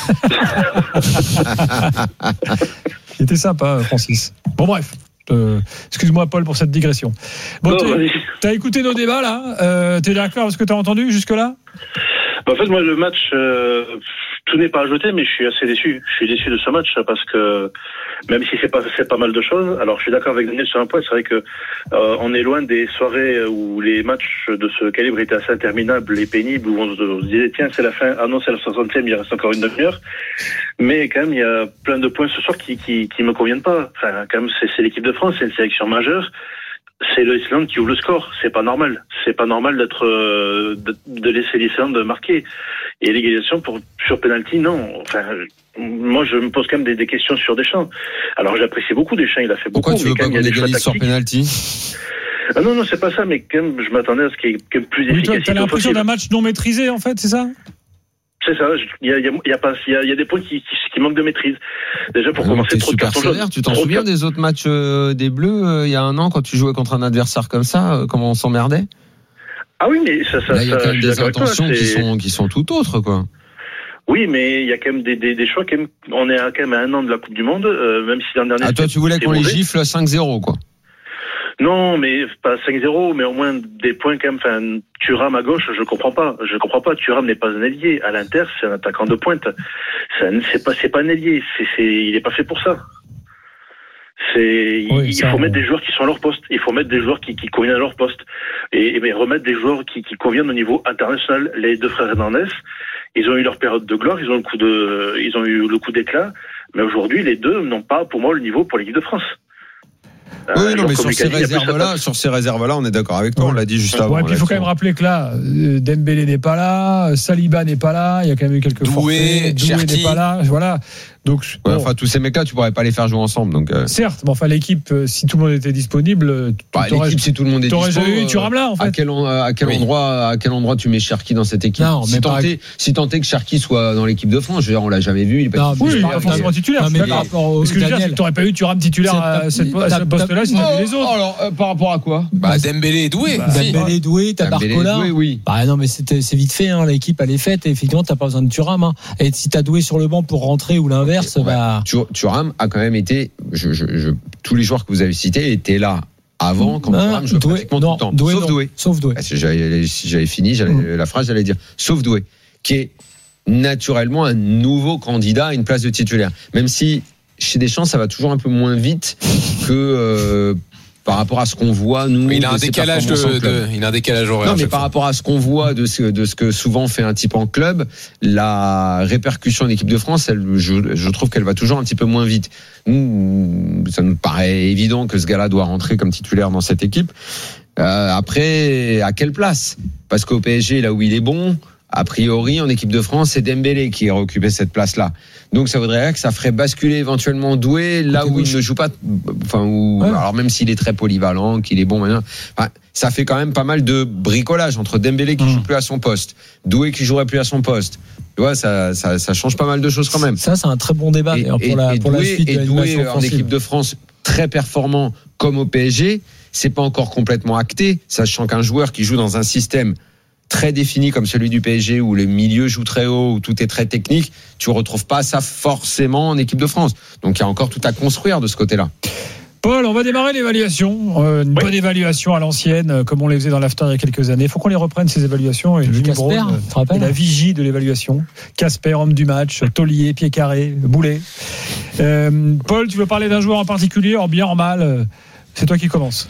Il était sympa, Francis. Bon, bref. Euh, excuse-moi Paul pour cette digression. Bon, t'as écouté nos débats là, euh, t'es d'accord avec ce que t'as entendu jusque là? Bah, en fait moi le match euh, tout n'est pas à jeter, mais je suis assez déçu. Je suis déçu de ce match parce que même si c'est pas c'est pas mal de choses. Alors je suis d'accord avec Daniel sur un point, c'est vrai que euh, on est loin des soirées où les matchs de ce calibre étaient assez interminables et pénibles, où on se disait tiens c'est la fin, ah non c'est la soixantième, il reste encore une demi-heure. Mais quand même il y a plein de points ce soir qui qui qui me conviennent pas. Enfin quand même c'est, c'est l'équipe de France, c'est une sélection majeure. C'est l'Islande qui ouvre le score. C'est pas normal. C'est pas normal d'être euh, de, de laisser l'Islande marquer. Et l'égalisation pour sur penalty, non. Enfin, moi je me pose quand même des, des questions sur Deschamps. Alors j'apprécie beaucoup Deschamps, il a fait beaucoup. Pourquoi tu veux pas qu'on égalise sur penalty? Ah non non c'est pas ça, mais quand même je m'attendais à ce qu'il y ait quand même plus d'efficacité. Oui, t'as l'impression d'un match non maîtrisé en fait, c'est ça? C'est ça, il y a, il y a, il y a pas, il y a, il y a des points qui, qui, qui manquent de maîtrise. Déjà pour non, commencer, trop de cartons jaunes. Tu t'en souviens des autres matchs euh, des Bleus euh, il y a un an quand tu jouais contre un adversaire comme ça, euh, comment on s'emmerdait? Ah oui, mais ça, ça, là, il y a ça, quand même des intentions toi, qui sont qui sont tout autres, quoi. Oui, mais il y a quand même des, des, des choix. Quand même, on est à, quand même à un an de la Coupe du Monde, euh, même si l'an dernier. Ah toi, tu voulais qu'on les gifle cinq zéro, quoi. Non, mais pas cinq zéro, mais au moins des points quand même. Enfin, Thuram à gauche, je comprends pas. Je comprends pas. Thuram n'est pas un ailier. À l'Inter, c'est un attaquant de pointe. C'est, c'est pas, c'est pas un ailier. C'est, c'est, il est pas fait pour ça. C'est, oui, il ça, faut mettre des joueurs qui sont à leur poste. Il faut mettre des joueurs qui, qui conviennent à leur poste. Et, et mais remettre des joueurs qui, qui conviennent au niveau international. Les deux frères Hernandez, ils ont eu leur période de gloire. Ils ont le coup de, ils ont eu le coup d'éclat. Mais aujourd'hui, les deux n'ont pas, pour moi, le niveau pour l'équipe de France. Oui, euh, non, mais sur ces réserves-là, sur ces réserves-là, on est d'accord avec toi. Ouais. On l'a dit juste avant. Ouais, puis il faut quand même rappeler que là, Dembélé n'est pas là, Saliba n'est pas là. Il y a quand même eu quelques Doué, forfaits. Doué n'est pas là. Voilà. Donc, ouais, bon. Enfin, tous ces mecs-là, tu pourrais pas les faire jouer ensemble. Donc, euh... certes, mais enfin, l'équipe, si tout le monde était disponible, bah, l'équipe, si tout le monde est disponible, t'aurais jamais eu Thuram là, en fait. À quel, à quel oui. endroit, à quel endroit tu mets Cherki dans cette équipe? Non, si tant est, si tant est que Cherki soit dans l'équipe de France, je veux dire, on l'a jamais vu. Il est pas non, oui, il est pas forcément titulaire. Mais par rapport au Parce que je veux dire, t'aurais pas eu Thuram titulaire à ce poste-là si t'avais les autres. Alors, par rapport à quoi? Bah, Dembélé et Doué. Dembélé et Doué, t'as Barcola. Oui. Bah, non, mais c'est vite fait, l'équipe, elle est faite, et effectivement, t'as pas besoin de Thuram, et si t'as Doué sur le banc pour rentrer ou l'inverse, bah. Thuram a quand même été, je, je, je, tous les joueurs que vous avez cités étaient là avant quand Thuram jouait pratiquement tout le temps. Doué, sauf Doué. Sauf Doué. Si j'avais, si j'avais fini, j'allais, mmh. la phrase, j'allais dire sauf Doué, qui est naturellement un nouveau candidat à une place de titulaire. Même si chez Deschamps, ça va toujours un peu moins vite que euh, par rapport à ce qu'on voit nous. Il a un décalage de, de, il a un décalage horaire. Non, mais par rapport à ce qu'on voit de ce de ce que souvent fait un type en club, la répercussion de l'équipe de France, elle, je, je trouve qu'elle va toujours un petit peu moins vite. Nous, ça nous paraît évident que ce gars-là doit rentrer comme titulaire dans cette équipe. Euh, après, à quelle place? Parce qu'au P S G, là où il est bon, a priori, en équipe de France, c'est Dembélé qui a occupé cette place-là. Donc, ça voudrait dire que ça ferait basculer éventuellement Doué là où il ne joue pas. Enfin, où, ouais. Alors même s'il est très polyvalent, qu'il est bon maintenant, enfin, ça fait quand même pas mal de bricolage entre Dembélé qui mmh. joue plus à son poste, Doué qui jouerait plus à son poste. Tu vois, ça, ça, ça change pas mal de choses quand même. Ça, c'est un très bon débat et, pour, et, la, et pour Doué, la suite et de l'animation Doué en équipe de France très performant comme au P S G, c'est pas encore complètement acté, sachant qu'un joueur qui joue dans un système très défini comme celui du P S G où le milieu joue très haut, où tout est très technique, tu ne retrouves pas ça forcément en équipe de France. Donc il y a encore tout à construire de ce côté-là. Paul, on va démarrer l'évaluation, euh, une oui. bonne évaluation à l'ancienne, euh, comme on les faisait dans l'after il y a quelques années. Il faut qu'on les reprenne ces évaluations. Et Jimmy Brown est la vigie de l'évaluation. Casper, homme du match, Taulier, pied carré, Boulet. Euh, Paul, tu veux parler d'un joueur en particulier, en bien, en mal? C'est toi qui commences.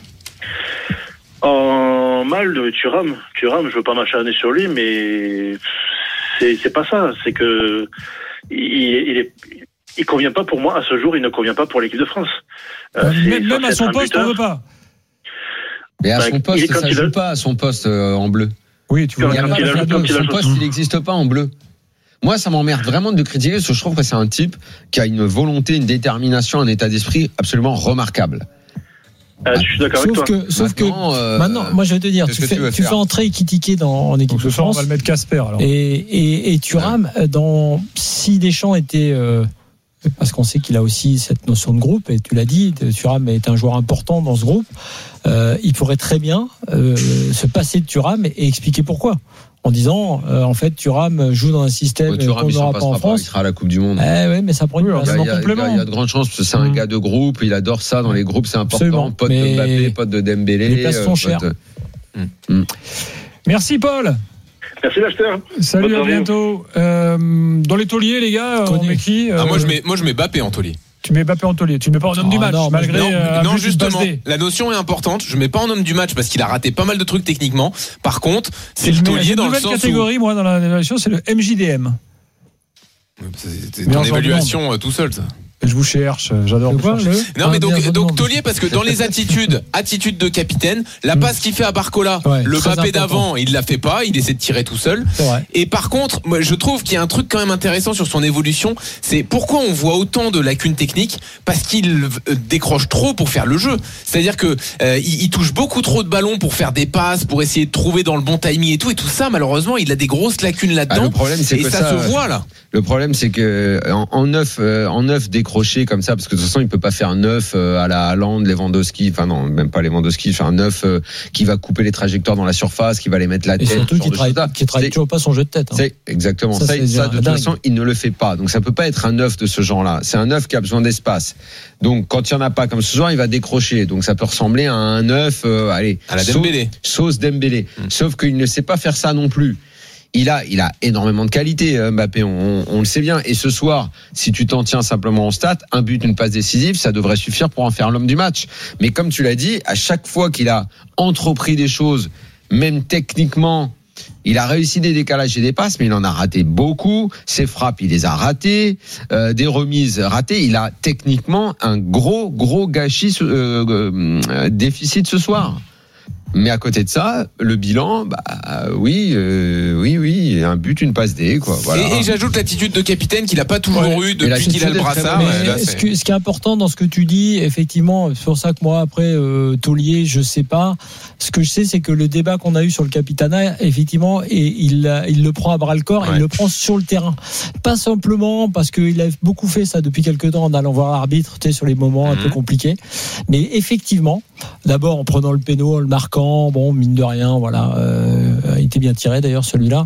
En mal de Thuram, Thuram, je veux pas m'acharner sur lui, mais c'est c'est pas ça. C'est que il, il est, il convient pas pour moi à ce jour. Il ne convient pas pour l'équipe de France. Euh, même même à son poste, on veut pas. Mais à bah, son poste, ça joue a... pas à son poste euh, en bleu. Oui, tu vois. Il y a pas, il a, son poste, il n'existe pas en bleu. Moi, ça m'emmerde vraiment de critiquer parce que je trouve que c'est un type qui a une volonté, une détermination, un état d'esprit absolument remarquable. Euh, je suis d'accord sauf avec toi. Que, sauf maintenant, que euh, maintenant, moi je vais te dire, tu, tu, fais, tu fais entrer Ekitike dans en équipe donc, de France. On va le mettre Casper alors. Et, et, et Thuram, ouais. dans si Deschamps était, euh, parce qu'on sait qu'il a aussi cette notion de groupe, et tu l'as dit, Thuram est un joueur important dans ce groupe. Euh, il pourrait très bien euh, se passer de Thuram et, et expliquer pourquoi. En disant, euh, en fait, Thuram joue dans un système ouais, Thuram, qu'on n'aura pas en France. Il sera à la Coupe du Monde. Eh ouais, mais ça prend une oui, place. Il y, a, il, y a, il y a de grandes chances parce que c'est un mmh. gars de groupe. Il adore ça dans les groupes, c'est important. Absolument. Pote mais de Mbappé, pote de Dembélé. Les places sont chères. De... Mmh. Merci Paul. Merci l'acheteur. Salut, bonne à bientôt. Euh, dans les tauliers, les gars, on met qui euh... ah, Moi, je mets, moi, je mets Mbappé en taulier. Tu mets Mbappé en taulier, tu ne mets pas en homme oh, du match non, malgré non, euh, non justement la notion est importante. Je mets pas en homme du match parce qu'il a raté pas mal de trucs techniquement. Par contre, c'est le taulier dans le sens où... Une nouvelle catégorie, moi, dans l'évaluation, c'est le M J D M. C'est ton évaluation tout seul, ça. Je vous cherche, j'adore. Quoi, le... Non, mais donc, donc taulier, parce que dans les attitudes, attitude de capitaine, la passe qu'il fait à Barcola, ouais, le Mbappé d'avant, il la fait pas, il essaie de tirer tout seul. Et par contre, moi, je trouve qu'il y a un truc quand même intéressant sur son évolution, c'est pourquoi on voit autant de lacunes techniques, parce qu'il décroche trop pour faire le jeu. C'est-à-dire que euh, il, il touche beaucoup trop de ballons pour faire des passes, pour essayer de trouver dans le bon timing et tout, et tout ça, malheureusement, il a des grosses lacunes là-dedans. Ah, le problème, c'est et que ça, ça se voit là. Le problème, c'est que en, en neuf, euh, en neuf décroché comme ça, parce que de toute façon, il peut pas faire un neuf euh, à la Haaland, Lewandowski, enfin non, même pas Lewandowski, faire un neuf euh, qui va couper les trajectoires dans la surface, qui va les mettre la tête. Et surtout, qui travaille, qui travaille toujours pas son jeu de tête. Hein. C'est exactement ça. Ça, ça, ça de toute dingue. façon, il ne le fait pas. Donc, ça peut pas être un neuf de ce genre-là. C'est un neuf qui a besoin d'espace. Donc, quand il y en a pas comme ce genre, il va décrocher. Donc, ça peut ressembler à un neuf, euh, allez, à la Dembélé. Sauce Dembélé. Hum. Sauf qu'il ne sait pas faire ça non plus. Il a, il a énormément de qualité, Mbappé, on, on le sait bien. Et ce soir, si tu t'en tiens simplement en stats, un but, une passe décisive, ça devrait suffire pour en faire l'homme du match. Mais comme tu l'as dit, à chaque fois qu'il a entrepris des choses, même techniquement, il a réussi des décalages et des passes, mais il en a raté beaucoup. Ses frappes, il les a ratées. Euh, des remises ratées. Il a techniquement un gros, gros gâchis, euh, euh, déficit ce soir. Mais à côté de ça, le bilan, bah oui, euh, oui, oui, un but, une passe D, quoi. Voilà. Et, et j'ajoute l'attitude de capitaine qu'il n'a pas toujours ouais, eu depuis qu'il a le brassard. Mais là, ce, que, ce qui est important dans ce que tu dis, effectivement, c'est pour ça que moi après euh, taulier, je sais pas. Ce que je sais, c'est que le débat qu'on a eu sur le capitanat, effectivement, et il, il le prend à bras le corps, ouais. il le prend sur le terrain, pas simplement parce qu'il a beaucoup fait ça depuis quelques temps en allant voir l'arbitre, tu sais, sur les moments mmh. un peu compliqués, mais effectivement, d'abord en prenant le péno, en le marquant. Bon, mine de rien, voilà, euh, il était bien tiré d'ailleurs celui-là.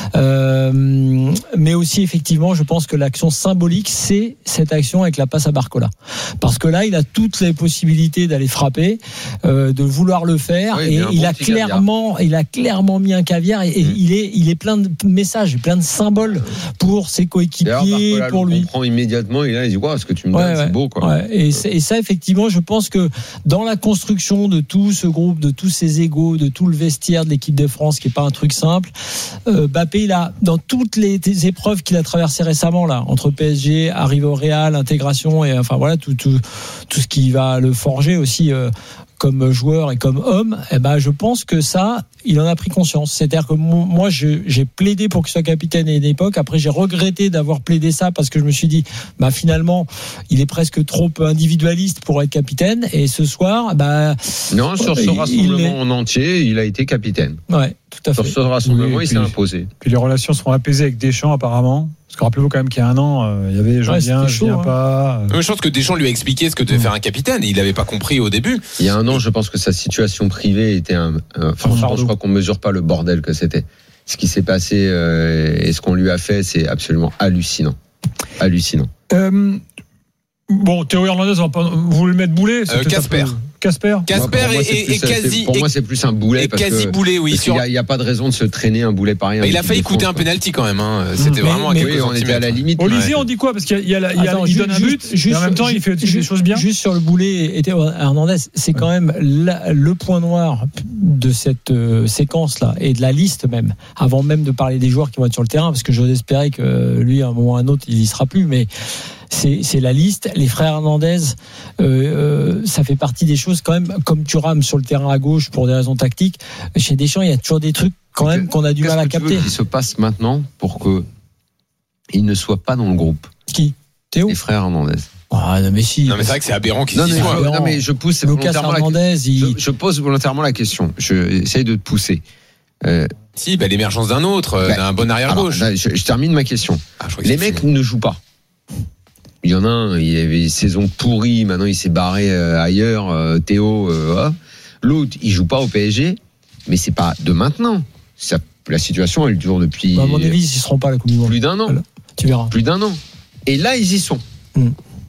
Euh, mais aussi effectivement, je pense que l'action symbolique, c'est cette action avec la passe à Barcola, parce que là, il a toutes les possibilités d'aller frapper, euh, de vouloir le faire, oui, et il bon a clairement, caviar. il a clairement mis un caviar, et, et mmh. il est, il est plein de messages, plein de symboles pour ses coéquipiers, Barcola, pour lui. Il comprend immédiatement, il, a, il dit wow, ce que tu me ouais, donnes, ouais, c'est beau, quoi. Ouais. Et, et ça, effectivement, je pense que dans la construction de tout ce groupe, de tous ces égaux, de tout le vestiaire de l'équipe de France, qui est pas un truc simple. Euh, Mbappé, il a, dans toutes les, les épreuves qu'il a traversées récemment, là, entre P S G, arrivée au Real, intégration, et enfin voilà, tout, tout, tout ce qui va le forger aussi, euh, comme joueur et comme homme, eh ben, je pense que ça, il en a pris conscience. C'est-à-dire que moi, je, j'ai plaidé pour qu'il soit capitaine à une époque. Après, j'ai regretté d'avoir plaidé ça parce que je me suis dit, bah, finalement, il est presque trop individualiste pour être capitaine. Et ce soir, bah. Non, sur ce rassemblement en entier, il a été capitaine. Ouais, tout à fait. Sur ce rassemblement, oui, il puis, s'est imposé. Puis les relations seront apaisées avec Deschamps, apparemment. Parce que rappelez-vous quand même qu'il y a un an, euh, il y avait des gens ouais, bien, je viens hein. pas. Euh... Je pense que Deschamps lui a expliqué ce que devait faire un capitaine et il n'avait pas compris au début. Il y a un an, je pense que sa situation privée était un. un franchement, je crois qu'on mesure pas le bordel que c'était. Ce qui s'est passé euh, et ce qu'on lui a fait, c'est absolument hallucinant. Hallucinant. Euh, bon, Théo Hernandez, on va pas, vous voulez le mettre boulet Casper. Euh, Casper Casper et, et quasi. Pour moi, c'est plus un boulet. Et parce quasi que, boulet, oui. Parce sur... Il n'y a, a pas de raison de se traîner un boulet pareil. Il a failli coûter un penalty quand même. Hein. C'était mais, vraiment mais, à quelques oui, on était à la limite. Olivier, on dit quoi? Parce qu'il y a, il, y a, il, y a, Attends, il donne un but, juste, et en même temps, il fait des choses bien. Juste sur le boulet, et Théo Hernandez, c'est quand même la, le point noir de cette euh, séquence-là, et de la liste même, avant même de parler des joueurs qui vont être sur le terrain, parce que j'ose espérer que lui, à un moment ou à un autre, il y sera plus, mais. C'est, c'est la liste. Les frères Hernandez, euh, euh, ça fait partie des choses quand même. Comme Thuram sur le terrain à gauche pour des raisons tactiques, chez Deschamps, il y a toujours des trucs quand même qu'on a du mal à capter. Qu'est-ce qui se passe maintenant pour que il ne soit pas dans le groupe? Qui? Théo? Les frères Hernandez. Ah non mais si. Non mais c'est vrai que c'est aberrant qu'il non, s'y soit. Non mais je pousse Lucas volontairement Hernandez, la... il... je, je pose volontairement la question. Je essaye de te pousser. Euh... Si, bah, l'émergence d'un autre, bah, d'un bon arrière gauche. Alors, je, je termine ma question. Ah, les mecs fini. ne jouent pas. Il y en a un, il avait une saison pourrie, maintenant il s'est barré euh, ailleurs, euh, Théo. Euh, L'autre, il joue pas au P S G, mais c'est pas de maintenant. Ça, la situation, elle dure depuis. Bah, à mon avis, ils y seront pas à la Coupe du Monde. Plus d'un an. Voilà. Tu verras. Plus d'un an. Et là, ils y sont. Hum.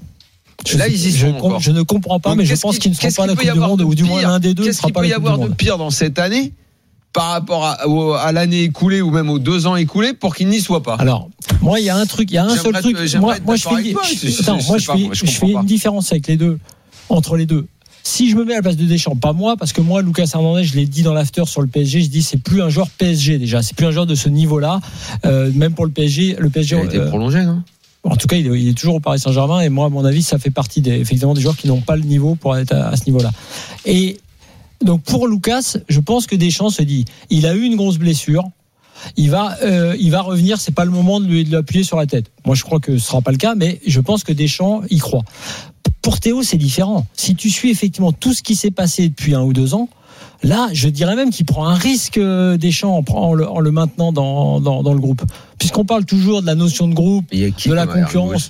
Là, ils y je, sont je, encore. je ne comprends pas, Donc, mais je pense qu'ils ne seront pas à la Coupe du Monde, ou du moins l'un des deux ne sera pas à la Coupe du Monde. Qu'est-ce qu'il peut y avoir de pire dans cette année par rapport à, à l'année écoulée ou même aux deux ans écoulés pour qu'il n'y soit pas? Alors, moi, il y a un truc, il y a un seul truc. Te, moi, moi, je fais, toi, je, attends, moi, je fais, moi, je je fais une différence avec les deux, entre les deux. Si je me mets à la place de Deschamps, pas moi, parce que moi, Lucas Hernandez, je l'ai dit dans l'after sur le P S G, je dis c'est plus un joueur P S G déjà, c'est plus un joueur de ce niveau-là, euh, même pour le P S G. Le P S G il a été euh, prolongé, non? En tout cas, il est, il est toujours au Paris Saint-Germain, et moi, à mon avis, ça fait partie des, effectivement, des joueurs qui n'ont pas le niveau pour être à, à ce niveau-là. Et donc pour Lucas, je pense que Deschamps se dit, il a eu une grosse blessure, il va, euh, il va revenir, c'est pas le moment de lui de l'appuyer sur la tête. Moi, je crois que ce sera pas le cas, mais je pense que Deschamps y croit. Pour Théo, c'est différent. Si tu suis effectivement tout ce qui s'est passé depuis un ou deux ans, là, je dirais même qu'il prend un risque, Deschamps, en, en, le, en le maintenant dans, dans, dans le groupe. Puisqu'on parle toujours de la notion de groupe, de la concurrence.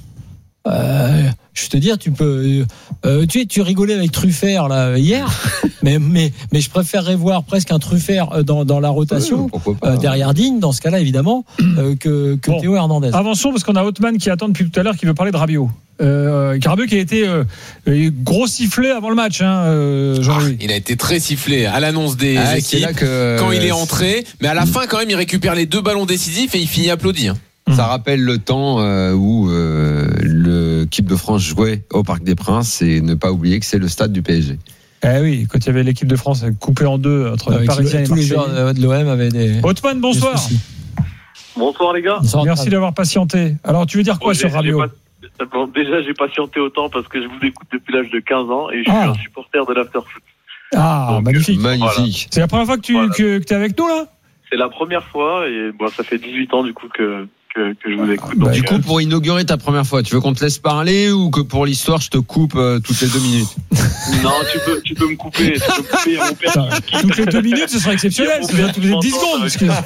Euh, je te dire, tu peux, euh, tu, tu rigolais avec Truffert là hier, mais mais mais je préférerais voir presque un Truffert dans dans la rotation oui, pas, euh, derrière Digne dans ce cas-là évidemment euh, que que bon, Théo Hernandez. Avançons parce qu'on a Othman qui attend depuis tout à l'heure qui veut parler de Rabiot. Euh, Rabiot qui a été euh, gros sifflé avant le match, hein, euh, Jean-Louis. Ah, il a été très sifflé à l'annonce des ah, équipes que... quand il est entré, mais à la fin quand même il récupère les deux ballons décisifs et il finit applaudi. Hein. Ça rappelle le temps euh, où euh, l'équipe de France jouait au Parc des Princes et ne pas oublier que c'est le stade du P S G. Eh oui, quand il y avait l'équipe de France coupée en deux entre Avec Parisiens et tous Marseillais. les joueurs de l'O M avaient des. Othman, bonsoir. Des bonsoir les gars. Bonsoir, merci d'avoir patienté. Alors tu veux dire quoi bon, sur Rabiot? Pas... Bon, déjà j'ai patienté autant parce que je vous écoute depuis l'âge de quinze ans et je ah. suis un supporter de l'afterfoot. Ah, donc, magnifique. Magnifique. Voilà. C'est la première fois que tu voilà. que, que tu es avec nous là? C'est la première fois et bon, ça fait dix-huit ans du coup que Que, que je vous écoute. Donc, du coup, pour inaugurer ta première fois, tu veux qu'on te laisse parler ou que pour l'histoire, je te coupe euh, toutes les deux minutes? Non, tu peux, tu peux me couper. Tu peux me couper mon père. Toutes les deux minutes, ce sera exceptionnel. Ce sera toutes les dix secondes. Parce que...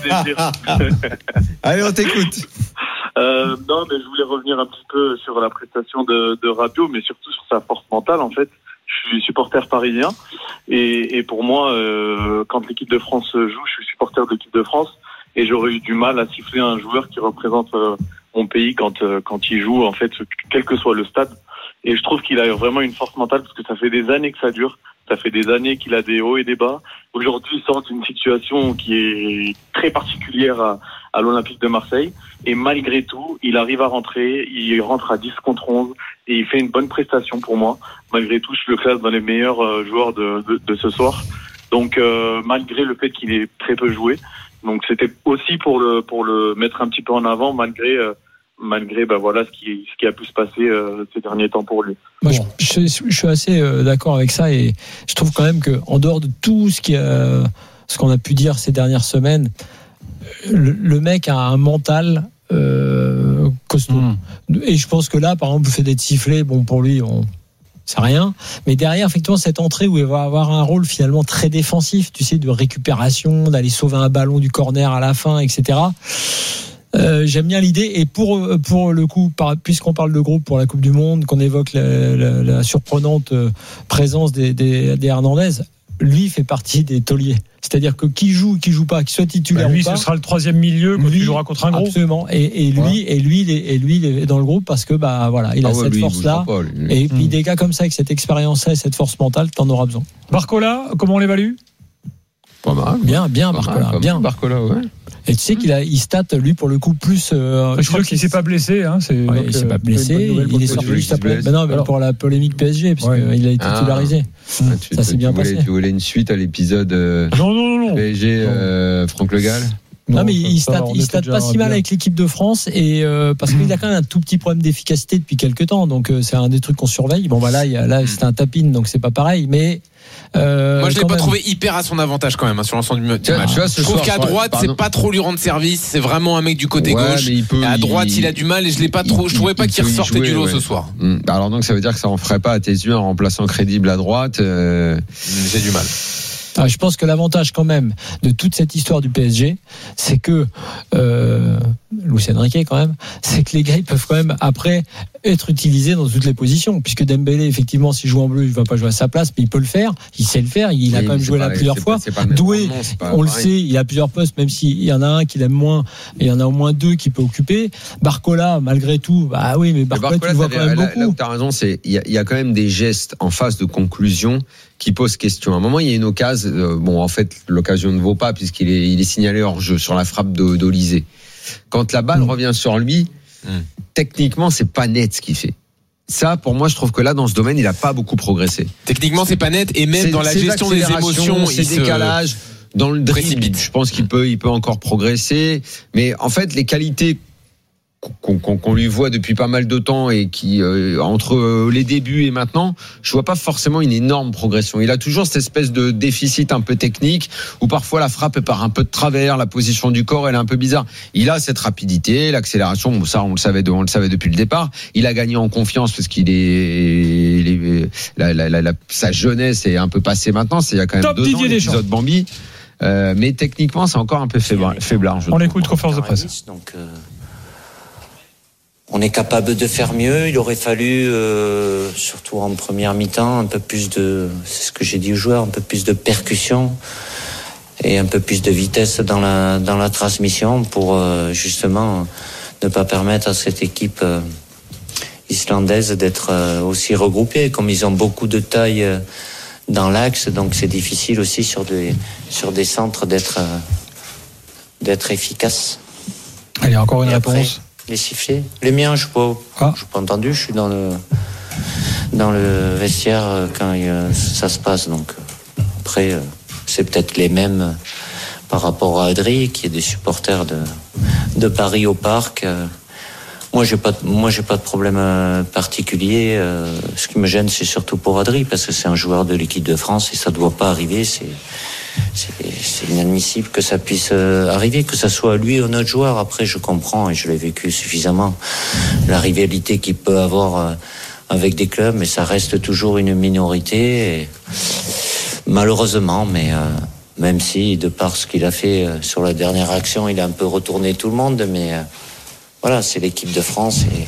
Allez, on t'écoute. Euh, non, mais je voulais revenir un petit peu sur la prestation de, de Rabiot, mais surtout sur sa force mentale, en fait. Je suis supporter parisien et, et pour moi, euh, quand l'équipe de France joue, je suis supporter de l'équipe de France. Et j'aurais eu du mal à siffler un joueur qui représente euh, mon pays quand euh, quand il joue, en fait, quel que soit le stade. Et je trouve qu'il a vraiment une force mentale parce que ça fait des années que ça dure. Ça fait des années qu'il a des hauts et des bas. Aujourd'hui, il sort d'une situation qui est très particulière à, à l'Olympique de Marseille. Et malgré tout, il arrive à rentrer. Il rentre à dix contre onze et il fait une bonne prestation pour moi. Malgré tout, je le classe dans les meilleurs euh, joueurs de, de, de ce soir. Donc, euh, malgré le fait qu'il ait très peu joué. Donc c'était aussi pour le pour le mettre un petit peu en avant malgré euh, malgré bah, voilà, ce, qui, ce qui a pu se passer euh, ces derniers temps pour lui. Moi, je, je, je suis assez euh, d'accord avec ça et je trouve quand même qu'en dehors de tout ce, qui a, ce qu'on a pu dire ces dernières semaines, le, le mec a un mental euh, costaud. Mmh. Et je pense que là, par exemple, le fait d'être sifflé, bon, pour lui, on... c'est rien, mais derrière effectivement cette entrée où il va avoir un rôle finalement très défensif, tu sais, de récupération, d'aller sauver un ballon du corner à la fin, et cetera. Euh, j'aime bien l'idée et pour pour le coup, par, puisqu'on parle de groupe pour la Coupe du Monde, qu'on évoque la, la, la surprenante présence des, des, des Hernandez, lui fait partie des tauliers. C'est-à-dire que qui joue, qui joue pas, qui soit titulaire bah lui, ou pas, ce sera le troisième milieu quand il jouera contre un gros. Absolument. Et, et lui, voilà. et lui, il est, et lui, il est dans le groupe parce que bah voilà, il a ah ouais, cette force-là. Pas, et puis mmh. des gars comme ça, avec cette expérience-là et cette force mentale, t'en auras besoin. Barcola, comment on l'évalue ? Pas mal. Bien, bien, pas Barcola, mal, bien. Barcola, ouais. Et tu sais qu'il a, il stat lui pour le coup plus. Euh, je crois qu'il s'est pas blessé, hein. C'est, ouais, donc, il s'est pas blessé. Il est sorti juste après. Ben non, mais pour la polémique P S G, parce ouais. qu'il a été titularisé. Ah, tu, ça s'est bien voulais, passé. Tu voulais une suite à l'épisode euh, non, non, non, non. P S G, euh, Franck Le Gall. Non, non mais il stat, il stat pas si mal bien. Avec l'équipe de France et euh, parce qu'il a quand même un tout petit problème d'efficacité depuis quelques temps, donc euh, c'est un des trucs qu'on surveille. Bon voilà, il y a, là c'était un tapin, donc c'est pas pareil, mais euh, moi je l'ai pas même. trouvé hyper à son avantage quand même hein, sur l'ensemble du match. Tu vois, tu vois, je trouve qu'à droite c'est pas trop lui rendre service, c'est vraiment un mec du côté ouais, gauche. Il peut, et à droite il, il a du mal et je l'ai pas trop, je trouvais pas qu'il ressortait jouer, du lot ouais. ce soir. Alors donc ça veut dire que ça en ferait pas à tes yeux un remplaçant crédible à droite. Euh... J'ai du mal. Ah, je pense que l'avantage quand même de toute cette histoire du P S G, c'est que euh, Luis Enrique quand même, c'est que les gars ils peuvent quand même après être utilisés dans toutes les positions, puisque Dembélé effectivement s'il joue en bleu il va pas jouer à sa place, mais il peut le faire, il sait le faire, il a oui, quand même joué là plusieurs fois. Doué, on le sait, il a plusieurs postes, même s'il y en a un qu'il aime moins, il y en a au moins deux qu'il peut occuper. Barcola malgré tout, bah oui, mais Barcola, Barcola tu le vois quand même là, beaucoup. Là où t'as raison, c'est il y, y a quand même des gestes en phase de conclusion qui pose question. À un moment, il y a une occasion. Euh, bon, en fait, l'occasion ne vaut pas puisqu'il est, il est signalé hors jeu sur la frappe de, d'Olysée. Quand la balle mmh. revient sur lui, mmh. techniquement, c'est pas net ce qu'il fait. Ça, pour moi, je trouve que là, dans ce domaine, il a pas beaucoup progressé. Techniquement, c'est pas net, et même c'est, dans la gestion des émotions, ces décalages, se... dans le dribble, je pense qu'il peut, il peut encore progresser. Mais en fait, les qualités Qu'on, qu'on, qu'on lui voit depuis pas mal de temps et qui euh, entre euh, les débuts et maintenant, je vois pas forcément une énorme progression. Il a toujours cette espèce de déficit un peu technique où parfois la frappe part un peu de travers, la position du corps elle est un peu bizarre. Il a cette rapidité, l'accélération, bon, ça on le savait, on le savait depuis le départ. Il a gagné en confiance parce qu'il est, il est la, la, la, la, sa jeunesse est un peu passée maintenant. C'est il y a quand même Top deux Didier ans l'épisode Bambi, euh, mais techniquement c'est encore un peu faiblard. faiblard on écoute conférence de presse. Donc, euh... on est capable de faire mieux. Il aurait fallu, euh, surtout en première mi-temps, un peu plus de, c'est ce que j'ai dit aux joueurs, un peu plus de percussion et un peu plus de vitesse dans la dans la transmission pour euh, justement ne pas permettre à cette équipe euh, islandaise d'être euh, aussi regroupée. Comme ils ont beaucoup de taille euh, dans l'axe, donc c'est difficile aussi sur des sur des centres d'être euh, d'être efficace. Allez, encore une et réponse. Après, les sifflets, les miens, je n'ai pas, ah. pas entendu. Je suis dans le dans le vestiaire quand il, ça se passe. Donc après, c'est peut-être les mêmes par rapport à Adri, qui est des supporters de de Paris au Parc. Moi, j'ai pas, moi, j'ai pas de problème particulier. Ce qui me gêne, c'est surtout pour Adri, parce que c'est un joueur de l'équipe de France et ça doit pas arriver. C'est C'est, c'est inadmissible que ça puisse arriver, que ça soit lui ou notre joueur. Après, je comprends et je l'ai vécu suffisamment la rivalité qu'il peut avoir avec des clubs, mais ça reste toujours une minorité. Et malheureusement, mais euh, même si, de par ce qu'il a fait sur la dernière action, il a un peu retourné tout le monde, mais euh, voilà, c'est l'équipe de France et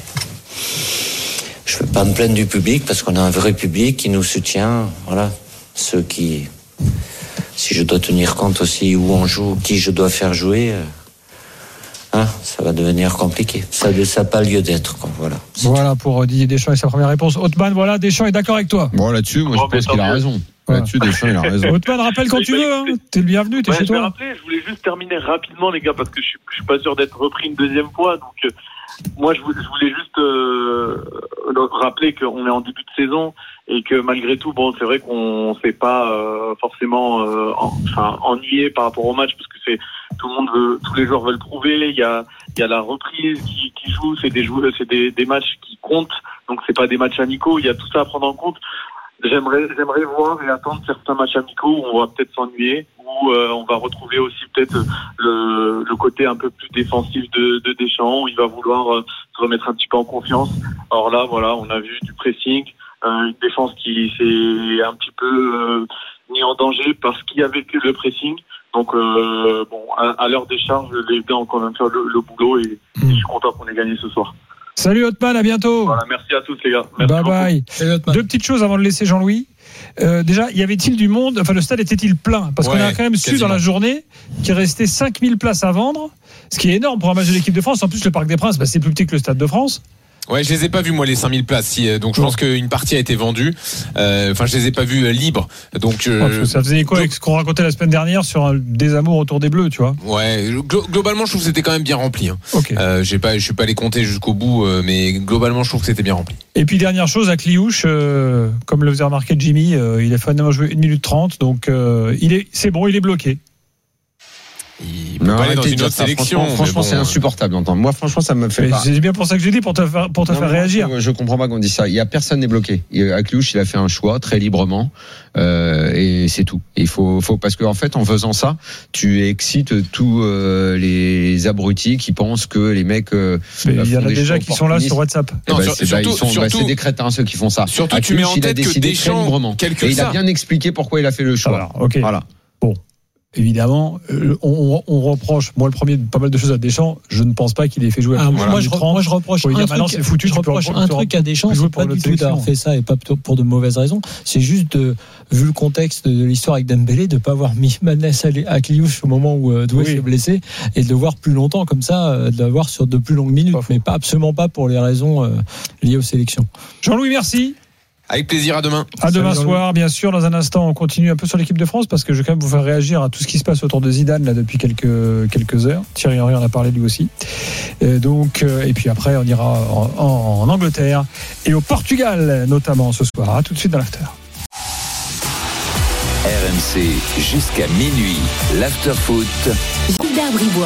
je ne veux pas me plaindre du public parce qu'on a un vrai public qui nous soutient. Voilà, ceux qui... Si je dois tenir compte aussi où on joue, qui je dois faire jouer, euh, hein, ça va devenir compliqué. Ça n'a pas lieu d'être. Quoi. Voilà, voilà pour Didier Deschamps et sa première réponse. Othman, voilà, Deschamps est d'accord avec toi. Bon, là-dessus, moi, je pense qu'il a raison. Voilà. Là-dessus, Deschamps, il a raison. Othman, rappelle quand tu veux. Hein. T'es le bienvenu, t'es ouais, chez je toi. Rappeler, je voulais juste terminer rapidement, les gars, parce que je suis, je suis pas sûr d'être repris une deuxième fois. Donc, euh, moi, je voulais, je voulais juste euh, rappeler qu'on est en début de saison. Et que malgré tout, bon, c'est vrai qu'on ne s'est pas euh, forcément euh, en, enfin, ennuyé par rapport au match, parce que c'est tout le monde veut, tous les joueurs veulent prouver. Il y a, il y a la reprise qui, qui joue. C'est des joueurs, c'est des, des matchs qui comptent. Donc c'est pas des matchs amicaux. Il y a tout ça à prendre en compte. J'aimerais, j'aimerais voir et attendre certains matchs amicaux où on va peut-être s'ennuyer, où euh, on va retrouver aussi peut-être le, le côté un peu plus défensif de, de Deschamps, où il va vouloir euh, se remettre un petit peu en confiance. Alors là, voilà, on a vu du pressing, euh, une défense qui s'est un petit peu euh, mis en danger parce qu'il y avait que le pressing. Donc euh, bon, à, à l'heure des charges, les gars ont quand même fait le, le boulot et, mmh. et je suis content qu'on ait gagné ce soir. Salut Hotman, à bientôt. Voilà, merci à tous les gars. Merci bye bye. Salut, Deux petites choses avant de laisser Jean-Louis. Euh, déjà, y avait-il du monde? Enfin, le stade était-il plein? Parce ouais, qu'on a quand même su quasiment dans la journée qu'il restait cinq mille places à vendre, ce qui est énorme pour un match de l'équipe de France. En plus, le Parc des Princes, bah, c'est plus petit que le Stade de France. Ouais, je les ai pas vus moi les cinq mille places. Si, donc je pense qu'une partie a été vendue. Euh, enfin, je les ai pas vus euh, libres. Donc euh, ça faisait quoi avec ce qu'on racontait la semaine dernière sur un désamour autour des Bleus, tu vois. Ouais, glo- globalement, je trouve que c'était quand même bien rempli. Hein. Okay. Euh, j'ai pas, je suis pas allé compter jusqu'au bout, euh, mais globalement, je trouve que c'était bien rempli. Et puis dernière chose, à Cliouche, euh, comme le faisait remarquer Jimmy, euh, il a finalement joué une minute trente, donc euh, il est, c'est bon, il est bloqué. Il peut non, pas aller dans une autre ça, sélection. Franchement, franchement bon, c'est insupportable d'entendre. Moi, franchement, ça me fait. Mais pas. C'est bien pour ça que j'ai dit, pour te faire, pour te non, faire réagir. Je, je comprends pas qu'on dise ça. Il y a personne n'est bloqué. Akliouche, il a fait un choix très librement, euh, et c'est tout. Il faut, faut parce qu'en fait, en faisant ça, tu excites tous euh, les abrutis qui pensent que les mecs. Euh, mais il y en a déjà qui sont là sur WhatsApp. Non, bah, sur, c'est, surtout, bah, ils sont, surtout, bah, c'est des crétins ceux qui font ça. Surtout, Akliouche, tu mets en tête il a que Deschamps, quel que et il a bien expliqué pourquoi il a fait le choix. Alors, ok. Voilà. Bon. Évidemment, euh, on, on reproche, moi le premier, pas mal de choses à Deschamps. Je ne pense pas qu'il ait fait jouer. À ah, moi, moi, je, moi, je reproche un, dire, truc, c'est foutu, je reproche un truc à Deschamps, c'est pas du tout d'avoir fait ça et pas pour de mauvaises raisons. C'est juste, de, vu le contexte de l'histoire avec Dembélé, de ne pas avoir mis Manès à Cliouche au moment où euh, Doué oui. s'est blessé et de le voir plus longtemps comme ça, euh, de l'avoir sur de plus longues minutes, pas mais pas absolument pas pour les raisons euh, liées aux sélections. Jean-Louis, merci. Avec plaisir, à demain. À demain soir, bien sûr. Dans un instant, on continue un peu sur l'équipe de France parce que je vais quand même vous faire réagir à tout ce qui se passe autour de Zidane là depuis quelques quelques heures. Thierry Henry en a parlé lui aussi. Et donc, euh, et puis après, on ira en, en, en Angleterre et au Portugal notamment ce soir. À tout de suite dans l'after. R M C jusqu'à minuit. L'after foot. Gilbert Bribois.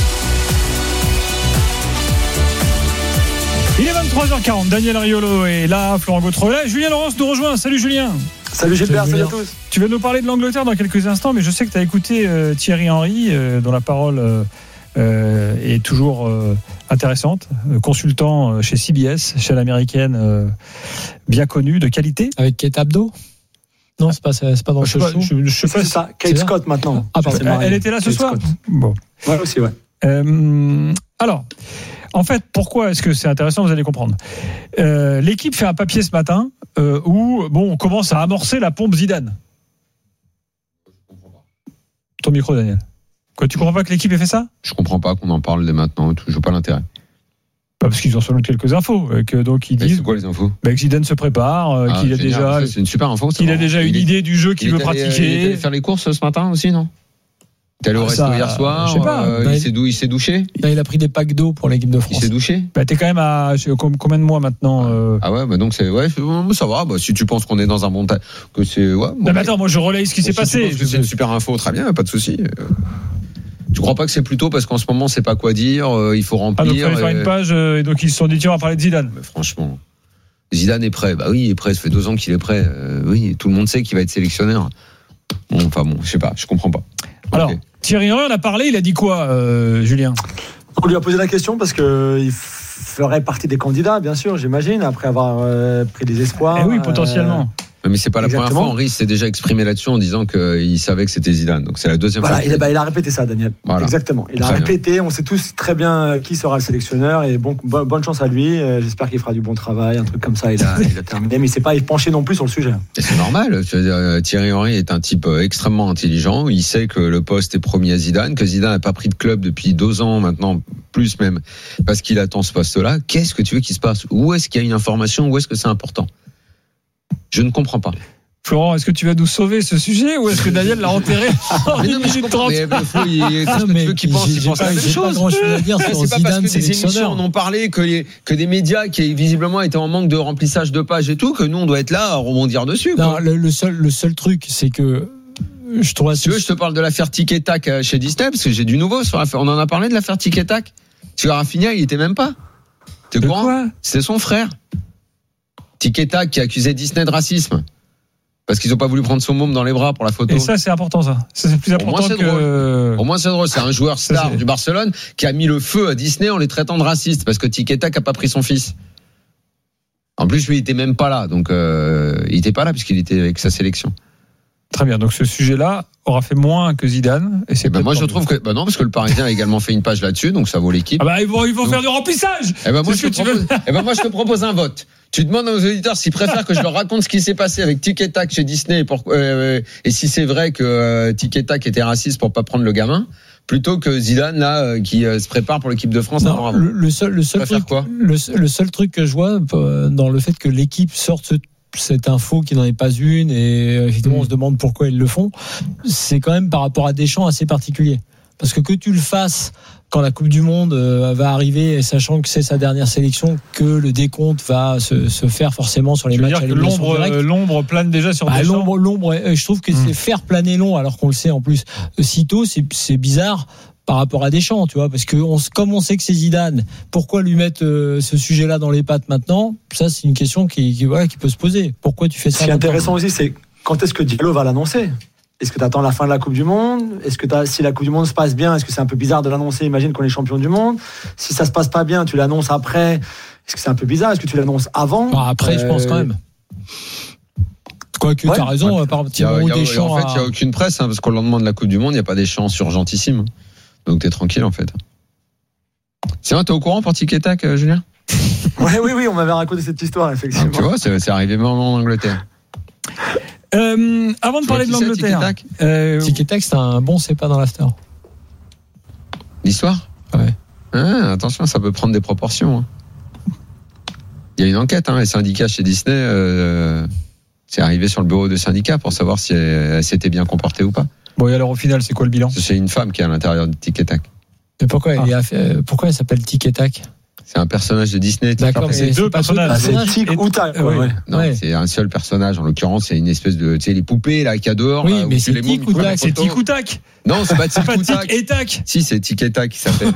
Il est vingt-trois heures quarante, Daniel Riolo est là, Florent Gautreau là, Julien Laurence nous rejoint. Salut Julien. Salut Gilbert, salut, salut à tous. Tu vas nous parler de l'Angleterre dans quelques instants, mais je sais que tu as écouté euh, Thierry Henry, euh, dont la parole euh, euh, est toujours euh, intéressante, euh, consultant euh, chez C B S, chaîne américaine euh, bien connue, de qualité. Avec Kate Abdo. Non, c'est pas, c'est pas dans le show. Je, je sais pas c'est ça, Kate c'est Scott maintenant. Ah, pardon. Elle, elle était là ce Kate soir. Scott. Bon. Ouais, aussi, ouais. Euh, alors. En fait, pourquoi est-ce que c'est intéressant? Vous allez comprendre. Euh, l'équipe fait un papier ce matin euh, où bon, on commence à amorcer la pompe Zidane. Ton micro, Daniel. Quoi, tu comprends pas que l'équipe ait fait ça? Je comprends pas qu'on en parle dès maintenant. Je vois pas l'intérêt. Bah parce qu'ils ont seulement quelques infos. Que, donc ils disent. C'est quoi les infos? Bah que Zidane se prépare, euh, ah, qu'il a déjà. Ça, c'est une super info. Qu'il a déjà une est, idée du jeu qu'il veut allé, pratiquer. Il est allé faire les courses ce matin aussi, non? T'es allé au resto hier soir, je sais pas. Euh, bah, il, s'est dou- il s'est douché. Bah, il a pris des packs d'eau pour l'équipe de France. Il s'est douché. Bah t'es quand même à combien de mois maintenant euh... Ah ouais, bah donc c'est ouais, ça va. Bah si tu penses qu'on est dans un bon ta... que c'est ouais. Bon, non, mais attends, moi je relaye ce qui s'est si passé. Tu penses que c'est une super info, très bien, pas de souci. Tu crois pas que c'est plutôt parce qu'en ce moment c'est pas quoi dire, euh, il faut remplir. Ah donc il fallait faire et... une page euh, et donc ils se sont dit tiens on va parler de Zidane. Mais franchement, Zidane est prêt. Bah oui, il est prêt. Ça fait deux ans qu'il est prêt. Euh, oui, tout le monde sait qu'il va être sélectionneur. Bon, enfin bon, je sais pas, je comprends pas. Alors. Okay. Thierry Henry en a parlé, il a dit quoi, euh, Julien? On lui a posé la question parce qu'il ferait partie des candidats, bien sûr, j'imagine, après avoir euh, pris des espoirs. Eh oui, potentiellement. Euh... Mais c'est pas la Exactement. première fois. Henry s'est déjà exprimé là-dessus en disant qu'il savait que c'était Zidane. Donc c'est la deuxième voilà, fois. Il a, bah, il a répété ça, Daniel. Voilà. Exactement. Il a très répété. Bien. On sait tous très bien qui sera le sélectionneur et bon, bonne chance à lui. J'espère qu'il fera du bon travail, un truc comme ça. Il a, il a terminé, mais il s'est pas penché non plus sur le sujet. Et c'est normal. Thierry Henry est un type extrêmement intelligent. Il sait que le poste est promis à Zidane, que Zidane n'a pas pris de club depuis deux ans maintenant, plus même, parce qu'il attend ce poste-là. Qu'est-ce que tu veux qu'il se passe? Où est-ce qu'il y a une information? Où est-ce que c'est important? Je ne comprends pas. Florent, est-ce que tu vas nous sauver ce sujet ou est-ce que Daniel l'a enterré en une minute trente? Mais Flo, il tu veux qu'il pense, il pense la même chose. C'est pas parce que des émissions en ont parlé, que, les, que des médias qui visiblement étaient en manque de remplissage de pages et tout, que nous on doit être là à rebondir dessus. Non, le, le seul, le seul truc, c'est que je trouve Si tu veux, je te parle de l'affaire Tic et Tac chez Disney, parce que j'ai du nouveau sur l'affaire. On en a parlé de l'affaire Tic et Tac. Sur Rafinha, il était même pas. T'es au courant ? C'était son frère. Tic et Tac qui accusait Disney de racisme. Parce qu'ils n'ont pas voulu prendre son môme dans les bras pour la photo. Et ça, c'est important, ça. Ça, c'est plus important Au moins, c'est que. Drôle. Au moins, c'est drôle. C'est un joueur star ça, du Barcelone qui a mis le feu à Disney en les traitant de racistes parce que Tic et Tac a pas pris son fils. En plus, lui, il était même pas là. Donc, euh, il était pas là puisqu'il était avec sa sélection. Très bien. Donc, ce sujet-là aura fait moins que Zidane. Et c'est et ben moi, je trouve que, bah non, parce que le Parisien a également fait une page là-dessus, donc ça vaut l'équipe. Ah bah, ils vont, ils vont donc, faire du remplissage. Et ben moi, je te propose, et ben moi, je te propose un vote. Tu demandes aux auditeurs s'ils préfèrent que je leur raconte ce qui s'est passé avec Tic et Tac chez Disney et, pour, euh, et si c'est vrai que euh, Tic et Tac était raciste pour pas prendre le gamin, plutôt que Zidane là euh, qui euh, se prépare pour l'équipe de France. Non, avant. Le, le seul, le seul truc, quoi le, le seul truc que je vois euh, dans le fait que l'équipe sorte ce, cette info qui n'en est pas une et euh, effectivement mmh. on se demande pourquoi ils le font, c'est quand même par rapport à Deschamps assez particulier. Parce que que tu le fasses quand la Coupe du Monde euh, va arriver, et sachant que c'est sa dernière sélection, que le décompte va se, se faire forcément sur les tu matchs. veux dire que l'ombre, euh, l'ombre plane déjà sur bah, Deschamps. L'ombre, l'ombre, je trouve que mmh. c'est faire planer long, alors qu'on le sait en plus. Sitôt, c'est, c'est bizarre par rapport à Deschamps, tu vois, parce que on, comme on sait que c'est Zidane, pourquoi lui mettre euh, ce sujet-là dans les pattes maintenant ? Ça, c'est une question qui, qui, voilà, qui peut se poser. Pourquoi tu fais ça ? Ce qui est intéressant aussi, c'est quand est-ce que Diallo va l'annoncer ? Est-ce que tu attends la fin de la Coupe du Monde ? Est-ce que t'as, si la Coupe du Monde se passe bien, est-ce que c'est un peu bizarre de l'annoncer ? Imagine qu'on est champion du monde. Si ça se passe pas bien, tu l'annonces après. Est-ce que c'est un peu bizarre ? Est-ce que tu l'annonces avant ? bah Après, euh... je pense quand même. Quoique, ouais, tu as raison. Ouais. Par petit moment où Deschamps. En fait, il n'y a aucune presse, hein, parce qu'au lendemain de la Coupe du Monde, il n'y a pas d'échéance urgentissime. Donc, tu es tranquille, en fait. C'est vrai, tu es au courant pour Tic et Tac, euh, Julien ? Ouais, oui, oui, on m'avait raconté cette histoire, effectivement. Donc, tu vois, c'est, c'est arrivé même en Angleterre. Euh, avant de tu parler de l'Angleterre, Tic et Tac, euh... Tic et Tac, c'est un bon c'est pas dans l'after. L'histoire ? Ouais. Ah, attention, ça peut prendre des proportions. Hein. Il y a une enquête, hein, les syndicats chez Disney, euh, c'est arrivé sur le bureau de syndicat pour savoir si elle, elle s'était bien comportée ou pas. Bon, et alors au final, c'est quoi le bilan ? C'est une femme qui est à l'intérieur de Tic et Tac. Mais pourquoi, ah. elle, est, euh, pourquoi elle s'appelle Tic et Tac ? C'est un personnage de Disney. D'accord, mais c'est, c'est deux personnages. C'est Tic ou Tac. Ouais. Ouais. Non, ouais. C'est un seul personnage. En l'occurrence, c'est une espèce de, tu sais, les poupées là qu'il y a dehors. Oui, là, mais c'est Tic ou Tac. C'est Tic ou Tac. Non, c'est pas Tic ou Tac. Tic et Tac. Si, c'est Tic et Tac qui s'appelle.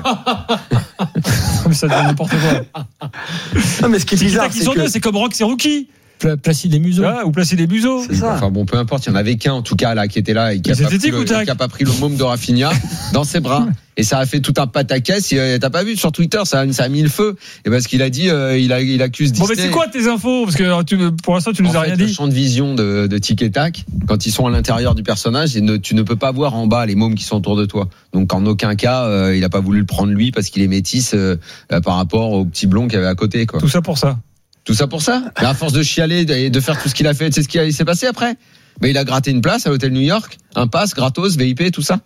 Ça devient n'importe quoi. Non, mais ce qui est bizarre, c'est que c'est comme Rox et Rookie. Placer des museaux. Ah, ou placer des museaux. C'est ça. Enfin bon, peu importe, il y en avait qu'un en tout cas là qui était là et qui n'a pas, pas pris le môme de Rafinha dans ses bras. Et ça a fait tout un pataquès. T'as pas vu sur Twitter, ça a, ça a mis le feu. Et parce qu'il a dit, euh, il, a, il accuse Disney. Bon, mais c'est quoi tes infos ? Parce que tu, pour l'instant, tu nous en as fait, rien dit. Le champ de vision de, de Tic et Tac, quand ils sont à l'intérieur du personnage, et ne, tu ne peux pas voir en bas les mômes qui sont autour de toi. Donc en aucun cas, euh, il a pas voulu le prendre lui parce qu'il est métis euh, par rapport au petit blond qu'il y avait à côté. Quoi. Tout ça pour ça. Tout ça pour ça. Mais à force de chialer et de faire tout ce qu'il a fait, tu sais ce qui s'est passé après ? Mais il a gratté une place à l'hôtel New York, un pass gratos, V I P, tout ça.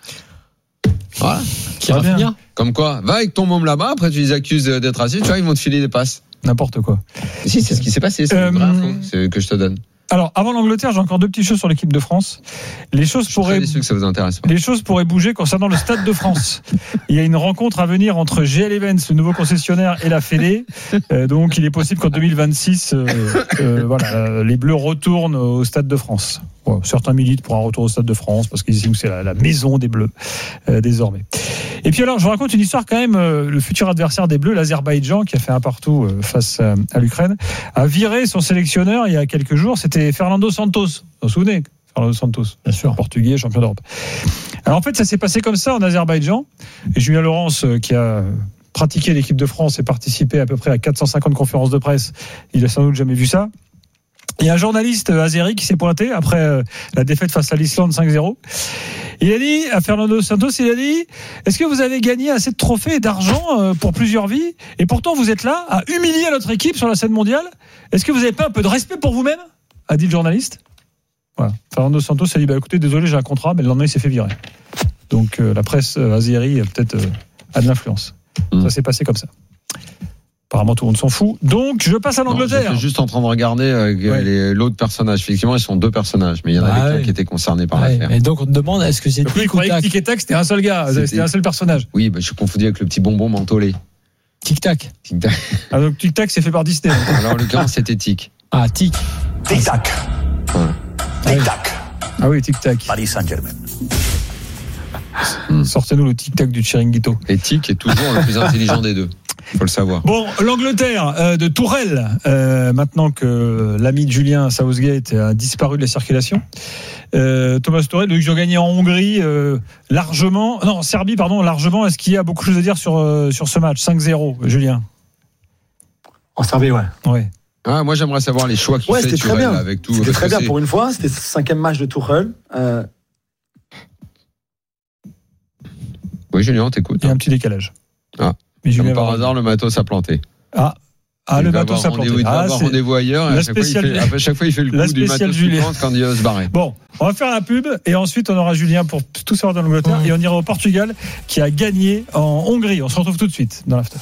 Voilà. Qui va bien. Comme quoi, va avec ton môme là-bas, après tu les accuses d'être raciste, tu vois, ils vont te filer des passes. N'importe quoi. Si, c'est ce qui s'est passé, c'est euh, une vraie info c'est que je te donne. Alors, avant l'Angleterre, j'ai encore deux petites choses sur l'équipe de France. Les choses je pourraient, que ça vous intéresse pas. Les choses pourraient bouger concernant le Stade de France. Il y a une rencontre à venir entre G L Events, le nouveau concessionnaire, et la Fédé. Euh, donc, il est possible qu'en deux mille vingt-six, euh, euh, voilà, les Bleus retournent au Stade de France. Bon, certains militent pour un retour au Stade de France parce qu'ils estiment que c'est la, la maison des Bleus euh, désormais. Et puis alors, je vous raconte une histoire quand même. Euh, le futur adversaire des Bleus, l'Azerbaïdjan, qui a fait un partout euh, face à, à l'Ukraine, a viré son sélectionneur il y a quelques jours. C'était Fernando Santos. Vous vous souvenez ? Fernando Santos, bien sûr, portugais, champion d'Europe. Alors en fait, ça s'est passé comme ça en Azerbaïdjan. Et Julien Laurence, euh, qui a pratiqué l'équipe de France et participé à peu près à quatre cent cinquante conférences de presse, il a sans doute jamais vu ça. Il y a un journaliste azéri qui s'est pointé après euh, la défaite face à l'Islande cinq zéro. Il a dit à Fernando Santos, il a dit, est-ce que vous avez gagné assez de trophées et d'argent euh, pour plusieurs vies, et pourtant vous êtes là à humilier notre équipe sur la scène mondiale ? Est-ce que vous n'avez pas un peu de respect pour vous-même ? A dit le journaliste. Voilà. Fernando Santos a dit, bah écoutez, désolé, j'ai un contrat, mais le lendemain il s'est fait virer. Donc euh, la presse euh, azéri peut-être euh, a de l'influence. Mmh. Ça s'est passé comme ça. Apparemment, tout le monde s'en fout. Donc, je passe à l'Angleterre. Non, je suis juste en train de regarder euh, ouais. les, l'autre personnage. Effectivement, ils sont deux personnages, mais il y en ah avait ouais. qu'un qui était concerné par ouais. l'affaire. Et donc, on te demande, est-ce que c'est Tic ou Tac ? Tic et Tac, c'était un seul gars, c'était, c'était un seul personnage. Oui, bah, je suis confondu avec le petit bonbon mentholé. Tic Tac. Tic Tac. Ah, donc Tic Tac, c'est fait par Disney. Alors, en l'occurrence, c'était Tic. Ah, Tic. Tic Tac. Ouais. Tic Tac. Ah oui, tic-tac. Paris Saint-Germain. Hmm. Sortez-nous le tic-tac du Chiringuito. Et Tic est toujours le plus intelligent des deux. Faut le savoir. Bon, l'Angleterre euh, de Tourelle, euh, maintenant que l'ami de Julien Southgate a disparu de la circulation. Euh, Thomas Tuchel, ils ont gagné en Hongrie euh, largement, non, en Serbie, pardon, largement. Est-ce qu'il y a beaucoup de choses à dire sur, euh, sur ce match cinq zéro, Julien? En Serbie, ouais. Ouais. Ah, moi, j'aimerais savoir les choix qu'il ouais, fait Tuchel avec tout. C'était très bien pour une fois. C'était le cinquième match de Tuchel. Euh... Oui, Julien, t'écoutes. Il y a un petit décalage. Ah. Mais Julien, par hasard, le matos a planté. Ah. Ah, le matos a planté. Il doit ah, avoir rendez-vous ailleurs. Et à, chaque spéciale... fois, il fait, à chaque fois, il fait le coup du matos suivant quand il va se barrer. Bon, on va faire la pub et ensuite on aura Julien pour tout savoir dans l'Angleterre. Ouais. Et on ira au Portugal qui a gagné en Hongrie. On se retrouve tout de suite dans l'after.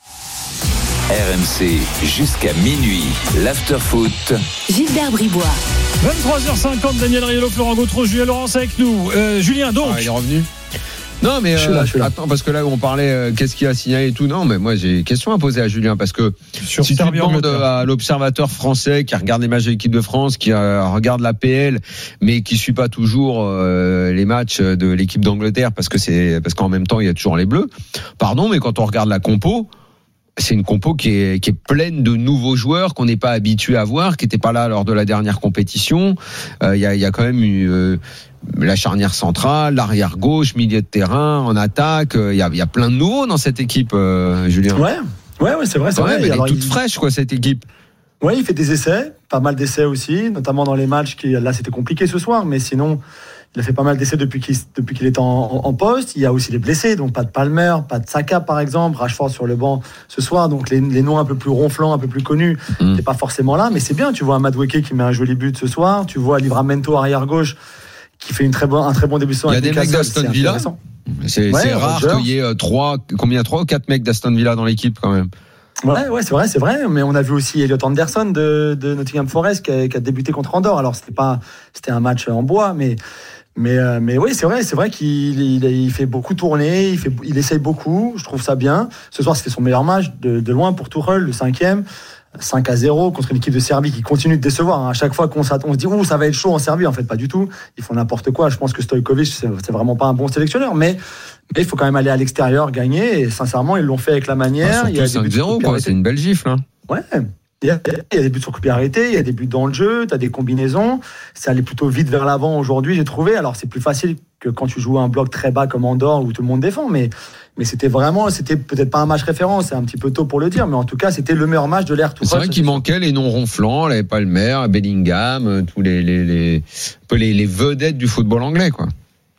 R M C jusqu'à minuit. L'after foot. Gilbert Bribois. vingt-trois heures cinquante, Daniel Riolo, Florent Gautreau, Julien Laurence avec nous. Euh, Julien, donc. Ah, il est revenu. Non, mais je suis là, euh, je suis là. Attends, parce que là, on parlait euh, qu'est-ce qu'il a signalé et tout. Non, mais moi, j'ai une question à poser à Julien parce que sur si tu demandes à l'observateur français qui regarde les matchs de l'équipe de France, qui euh, regarde la P L, mais qui suit pas toujours euh, les matchs de l'équipe d'Angleterre parce que c'est parce qu'en même temps, il y a toujours les Bleus. Pardon, mais quand on regarde la compo, c'est une compo qui est, qui est pleine de nouveaux joueurs qu'on n'est pas habitué à voir, qui n'étaient pas là lors de la dernière compétition. Il euh, y, a, y a quand même eu euh, la charnière centrale, l'arrière gauche, milieu de terrain, en attaque. Il y a, y a plein de nouveaux dans cette équipe, euh, Julien. Ouais, ouais, ouais, c'est vrai, c'est ouais, vrai. Elle Alors, est toute il... fraîche, quoi, cette équipe. Ouais, il fait des essais, pas mal d'essais aussi, notamment dans les matchs qui, là, c'était compliqué ce soir, mais sinon. Il a fait pas mal d'essais depuis qu'il, depuis qu'il est en, en, en poste. Il y a aussi les blessés, donc pas de Palmer, pas de Saka par exemple, Rashford sur le banc ce soir. Donc les, les noms un peu plus ronflants, un peu plus connus, mmh. t'es pas forcément là. Mais c'est bien, tu vois un Madueke qui met un joli but ce soir. Tu vois Livramento arrière gauche qui fait une très bon, un très bon début de saison. Il y a des mecs d'Aston Villa. C'est, ouais, c'est rare qu'il y ait trois, combien, trois ou quatre mecs d'Aston Villa dans l'équipe quand même. Ouais, ouais, c'est vrai, c'est vrai. Mais on a vu aussi Elliot Anderson de, de Nottingham Forest qui a, qui a débuté contre Andorre. Alors c'était pas, c'était un match en bois, mais. Mais, euh, mais oui, c'est vrai, c'est vrai qu'il il, il fait beaucoup tourner, il, fait, il essaye beaucoup, je trouve ça bien. Ce soir, c'était son meilleur match de, de loin pour Tuchel, le cinquième. cinq à zéro contre une équipe de Serbie qui continue de décevoir. À chaque fois qu'on on se dit, ouh, ça va être chaud en Serbie, en fait, pas du tout. Ils font n'importe quoi. Je pense que Stojkovic, c'est, c'est vraiment pas un bon sélectionneur, mais, mais il faut quand même aller à l'extérieur, gagner. Et sincèrement, ils l'ont fait avec la manière. Ah, il y a cinq zéro, quoi. C'est une belle gifle, hein. Ouais. Il y, a, il y a des buts sur coup arrêté, il y a des buts dans le jeu, tu as des combinaisons. Ça allait plutôt vite vers l'avant aujourd'hui, j'ai trouvé. Alors c'est plus facile que quand tu joues un bloc très bas comme Andorre où tout le monde défend, mais, mais c'était vraiment, c'était peut-être pas un match référence, c'est un petit peu tôt pour le dire, mais en tout cas c'était le meilleur match de l'ère. C'est vrai qu'il manquait les noms ronflants, les Palmer, Bellingham, tous les, les, les, les, les vedettes du football anglais, quoi.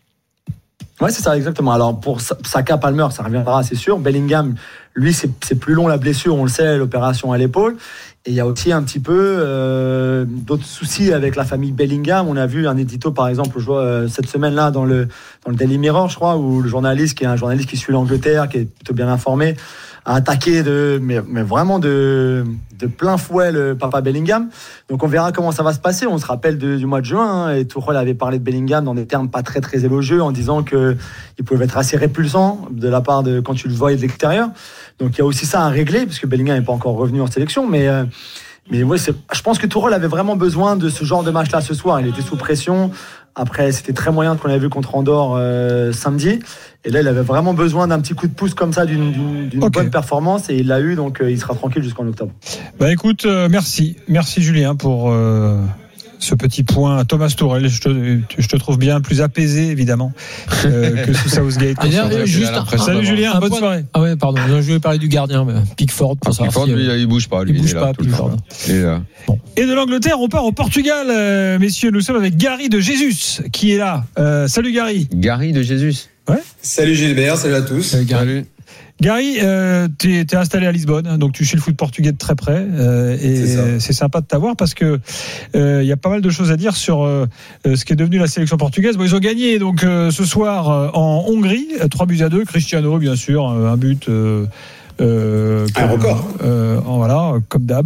Ouais, c'est ça, exactement. Alors, pour Saka, Palmer, ça reviendra, c'est sûr. Bellingham, lui, c'est, c'est plus long la blessure, on le sait, l'opération à l'épaule. Et il y a aussi un petit peu euh, d'autres soucis avec la famille Bellingham. On a vu un édito, par exemple, euh, cette semaine-là, dans le, dans le Daily Mirror, je crois, où le journaliste, qui est un journaliste qui suit l'Angleterre, qui est plutôt bien informé, a attaqué de, mais, mais vraiment de, de plein fouet le papa Bellingham. Donc on verra comment ça va se passer. On se rappelle de, du mois de juin, hein, et Tuchel avait parlé de Bellingham dans des termes pas très très élogieux, en disant que il pouvait être assez répulsant de la part de quand tu le voyais de l'extérieur. Donc il y a aussi ça à régler, parce que Bellingham n'est pas encore revenu en sélection, mais euh, mais ouais, c'est, je pense que Tuchel avait vraiment besoin de ce genre de match-là ce soir. Il était sous pression. Après, c'était très moyen qu'on avait vu contre Andorre euh, samedi. Et là, il avait vraiment besoin d'un petit coup de pouce comme ça, d'une, d'une, d'une okay. bonne performance. Et il l'a eu, donc euh, il sera tranquille jusqu'en octobre. Bah écoute, euh, merci. Merci Julien pour euh, ce petit point. Thomas Tuchel, je te, je te trouve bien plus apaisé, évidemment, euh, que sous Southgate. Ah, bien, juste un, Salut un, Julien, un bonne point. soirée. Ah ouais, pardon, je voulais parler du gardien, mais Pickford. Pour ah, Pickford, si, lui, il bouge pas. Lui, il bouge il est pas, là, Pickford. Il est là. Bon. Et de l'Angleterre, on part au Portugal, euh, messieurs. Nous sommes avec Gary de Jesus qui est là. Euh, salut Gary. Gary de Jesus. Ouais. Salut Gilbert, salut à tous. Salut Gary. Gary, euh, tu es installé à Lisbonne, donc tu suis le foot portugais de très près, euh, et c'est, c'est sympa de t'avoir parce que il euh, y a pas mal de choses à dire sur euh, ce qui est devenu la sélection portugaise. Bon, ils ont gagné donc euh, ce soir euh, en Hongrie, trois buts à deux. Cristiano, bien sûr, un but. Euh, euh, un record. Euh, voilà, comme d'hab.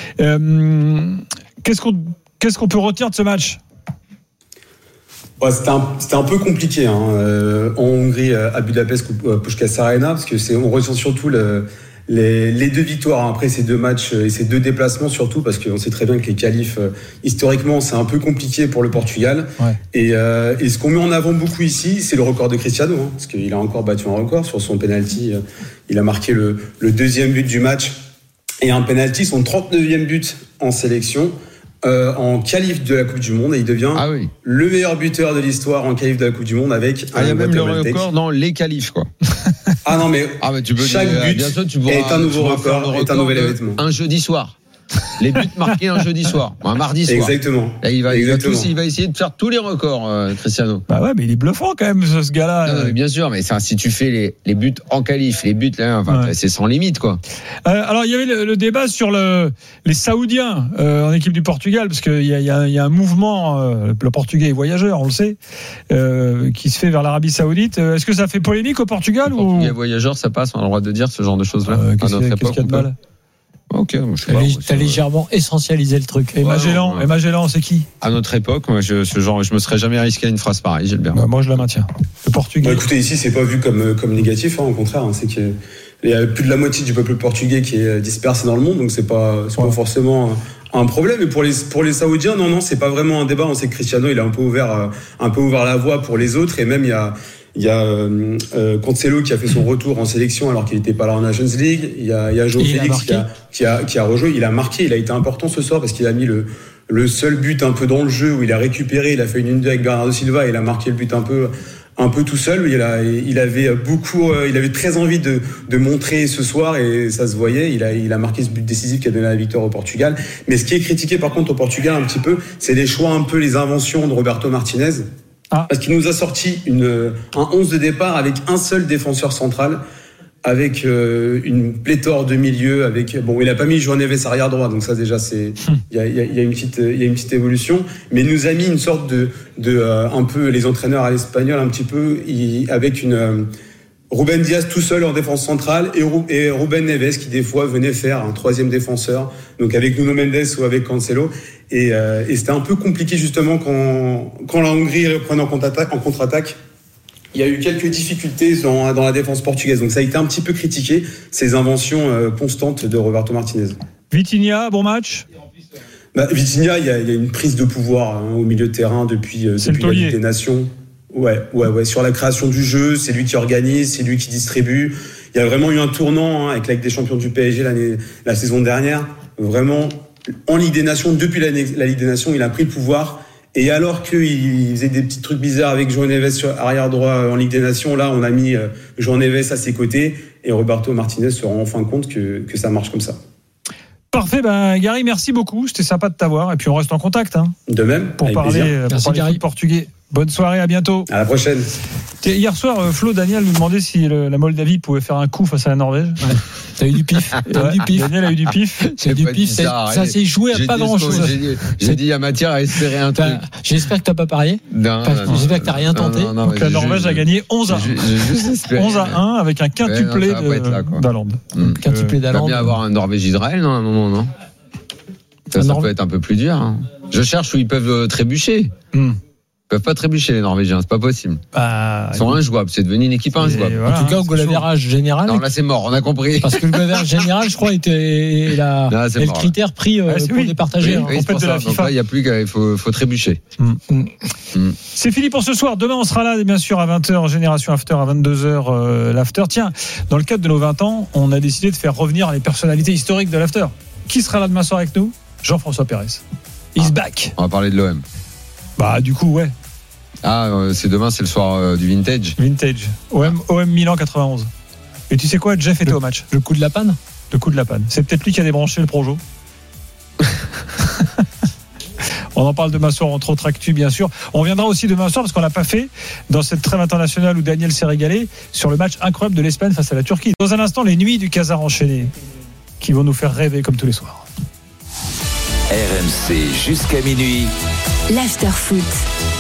Euh, qu'est-ce qu'on qu'est-ce qu'on peut retenir de ce match? Ouais, c'était, un, c'était un peu compliqué hein, euh, en Hongrie, à Budapest, Puskás Arena, parce que c'est, on ressent surtout le, les, les deux victoires après ces deux matchs et ces deux déplacements surtout, parce qu'on sait très bien que les qualifs, euh, historiquement, c'est un peu compliqué pour le Portugal. Ouais. Et, euh, et ce qu'on met en avant beaucoup ici, c'est le record de Cristiano, hein, parce qu'il a encore battu un record sur son penalty. Euh, il a marqué le, le deuxième but du match et un penalty, son trente-neuvième but en sélection. Euh, en qualif de la Coupe du Monde, et il devient ah oui. le meilleur buteur de l'histoire en qualif de la Coupe du Monde avec ah, un il y a même le Maltese. record dans les qualifs quoi. Ah non mais, ah, mais tu peux chaque dire, but bientôt, tu pourras, est un nouveau record, record, est un nouvel événement. Un jeudi soir. Les buts marqués un jeudi soir, un mardi soir. Exactement. Là, il va, Exactement. Il va tous, il va essayer de faire tous les records, euh, Cristiano. Bah ouais, mais il est bluffant quand même, ce, ce gars-là. Non, non, mais bien sûr, mais ça, si tu fais les, les buts en qualif, les buts là, enfin, ouais. c'est sans limite, quoi. Euh, alors, il y avait le, le débat sur le, les Saoudiens euh, en équipe du Portugal, parce qu'il y a, il y a, il y a un mouvement, euh, le Portugais est voyageur, on le sait, euh, qui se fait vers l'Arabie Saoudite. Est-ce que ça fait polémique au Portugal le ou... Portugais voyageur, ça passe, on a le droit de dire ce genre de choses-là. Euh, qu'est-ce, à notre qu'est-ce époque, qu'il y a de mal? Ok, je sais t'as, pas, lég- moi, t'as légèrement essentialisé le truc. Et Magellan, ouais. et Magellan, c'est qui? À notre époque, moi, je, ce genre, je me serais jamais risqué à une phrase pareille, Gilbert. Bah, moi, je la maintiens. Le Portugais. Bah, écoutez, ici, c'est pas vu comme, comme négatif, hein, au contraire, hein, c'est qu'il y a plus de la moitié du peuple portugais qui est dispersé dans le monde, donc c'est pas, c'est ouais. pas forcément un problème. Et pour les, pour les Saoudiens, non, non, c'est pas vraiment un débat. On sait que Cristiano, il a un peu ouvert, un peu ouvert la voie pour les autres, et même il y a, Il y a euh, euh, Cancelo qui a fait son retour en sélection alors qu'il n'était pas là en Nations League. Il y a, il y a João Félix qui a, qui, a, qui a rejoué. Il a marqué, il a été important ce soir parce qu'il a mis le, le seul but un peu dans le jeu où il a récupéré. Il a fait une une deux avec Bernardo Silva et il a marqué le but un peu, un peu tout seul. Il, a, il avait beaucoup, il avait très envie de, de montrer ce soir et ça se voyait. Il a, il a marqué ce but décisif qui a donné la victoire au Portugal. Mais ce qui est critiqué par contre au Portugal un petit peu, c'est les choix un peu, les inventions de Roberto Martinez. Ah. Parce qu'il nous a sorti une, un onze de départ avec un seul défenseur central, avec euh, une pléthore de milieux, avec bon, il a pas mis João Neves arrière droit, donc ça déjà c'est, il y a, y a, y a une petite, il y a une petite évolution, mais il nous a mis une sorte de, de euh, un peu les entraîneurs à l'espagnol un petit peu, il, avec une euh, Ruben Dias tout seul en défense centrale et, et Ruben Neves qui des fois venait faire un troisième défenseur, donc avec Nuno Mendes ou avec Cancelo. Et, euh, et c'était un peu compliqué justement quand, quand la Hongrie reprenait en contre-attaque, en contre-attaque. Il y a eu quelques difficultés dans, dans la défense portugaise. Donc ça a été un petit peu critiqué, ces inventions euh, constantes de Roberto Martinez. Vitinha, bon match. Bah, Vitinha, il y, a, il y a une prise de pouvoir hein, au milieu de terrain depuis, euh, depuis la Ligue des Nations. Ouais, ouais, ouais. Sur la création du jeu, c'est lui qui organise, c'est lui qui distribue. Il y a vraiment eu un tournant hein, avec la Ligue des Champions du P S G l'année, la saison dernière. Vraiment, en Ligue des Nations, depuis la, la Ligue des Nations, il a pris le pouvoir. Et alors qu'il faisait des petits trucs bizarres avec João Neves sur arrière droit en Ligue des Nations, là, on a mis João Neves à ses côtés et Roberto Martinez se rend enfin compte que, que ça marche comme ça. Parfait, ben Gary, merci beaucoup. C'était sympa de t'avoir. Et puis on reste en contact. Hein, de même. Pour avec parler, plaisir. pour parler Gary. Portugais. Bonne soirée, à bientôt. À la prochaine. Hier soir, Flo Daniel nous demandait si le, la Moldavie pouvait faire un coup face à la Norvège. Ouais. T'as eu du pif. T'as ouais, eu du pif. Daniel a eu du pif. C'est du pif. Ça, ça s'est joué à pas grand chose. J'ai dit, j'ai dit à matière à espérer un truc. J'espère que t'as pas parié. Non, enfin, non, j'espère non, que t'as rien tenté. Non, non, non, Donc la Norvège j'ai, a gagné onze à un. onze à un avec un quintuplé ouais, de, d'Hollande. Hum. Quintuplé d'Hollande. Il va bien avoir un Norvège-Israël, non, à un moment, non? Ça, ça peut être un peu plus dur. Hein. Je cherche où ils peuvent trébucher. Mm. Ils peuvent pas trébucher les Norvégiens, c'est pas possible. Bah, ils sont injouables, c'est devenu une équipe injouable. Voilà, en tout cas, au goal average général. Non, là c'est mort, on a compris. Parce que le goal average général, je crois, était la, là, est le mort, critère pris euh, ah, pour oui. départager. Oui, oui, c'est de la FIFA. Donc là, il n'y a plus qu'il faut, faut trébucher. Mm. Mm. C'est fini pour ce soir. Demain, on sera là, bien sûr, à vingt heures, Génération After, à vingt-deux heures, euh, l'After. Tiens, dans le cadre de nos vingt ans, on a décidé de faire revenir les personnalités historiques de l'After. Qui sera là demain soir avec nous ? Jean-François Pérez. He's ah, back. On va parler de l'O M. Bah, du coup, ouais. Ah, euh, c'est demain, c'est le soir euh, du vintage. Vintage. O M, O M Milan quatre-vingt-onze. Et tu sais quoi, Jeff était le, au match. Le coup de la panne Le coup de la panne. C'est peut-être lui qui a débranché le Projo. On en parle demain soir, entre autres actus, bien sûr. On reviendra aussi demain soir, parce qu'on l'a pas fait, dans cette trêve internationale où Daniel s'est régalé, sur le match incroyable de l'Espagne face à la Turquie. Dans un instant, les nuits du Casar enchaîné, qui vont nous faire rêver comme tous les soirs. R M C jusqu'à minuit. L'After Foot.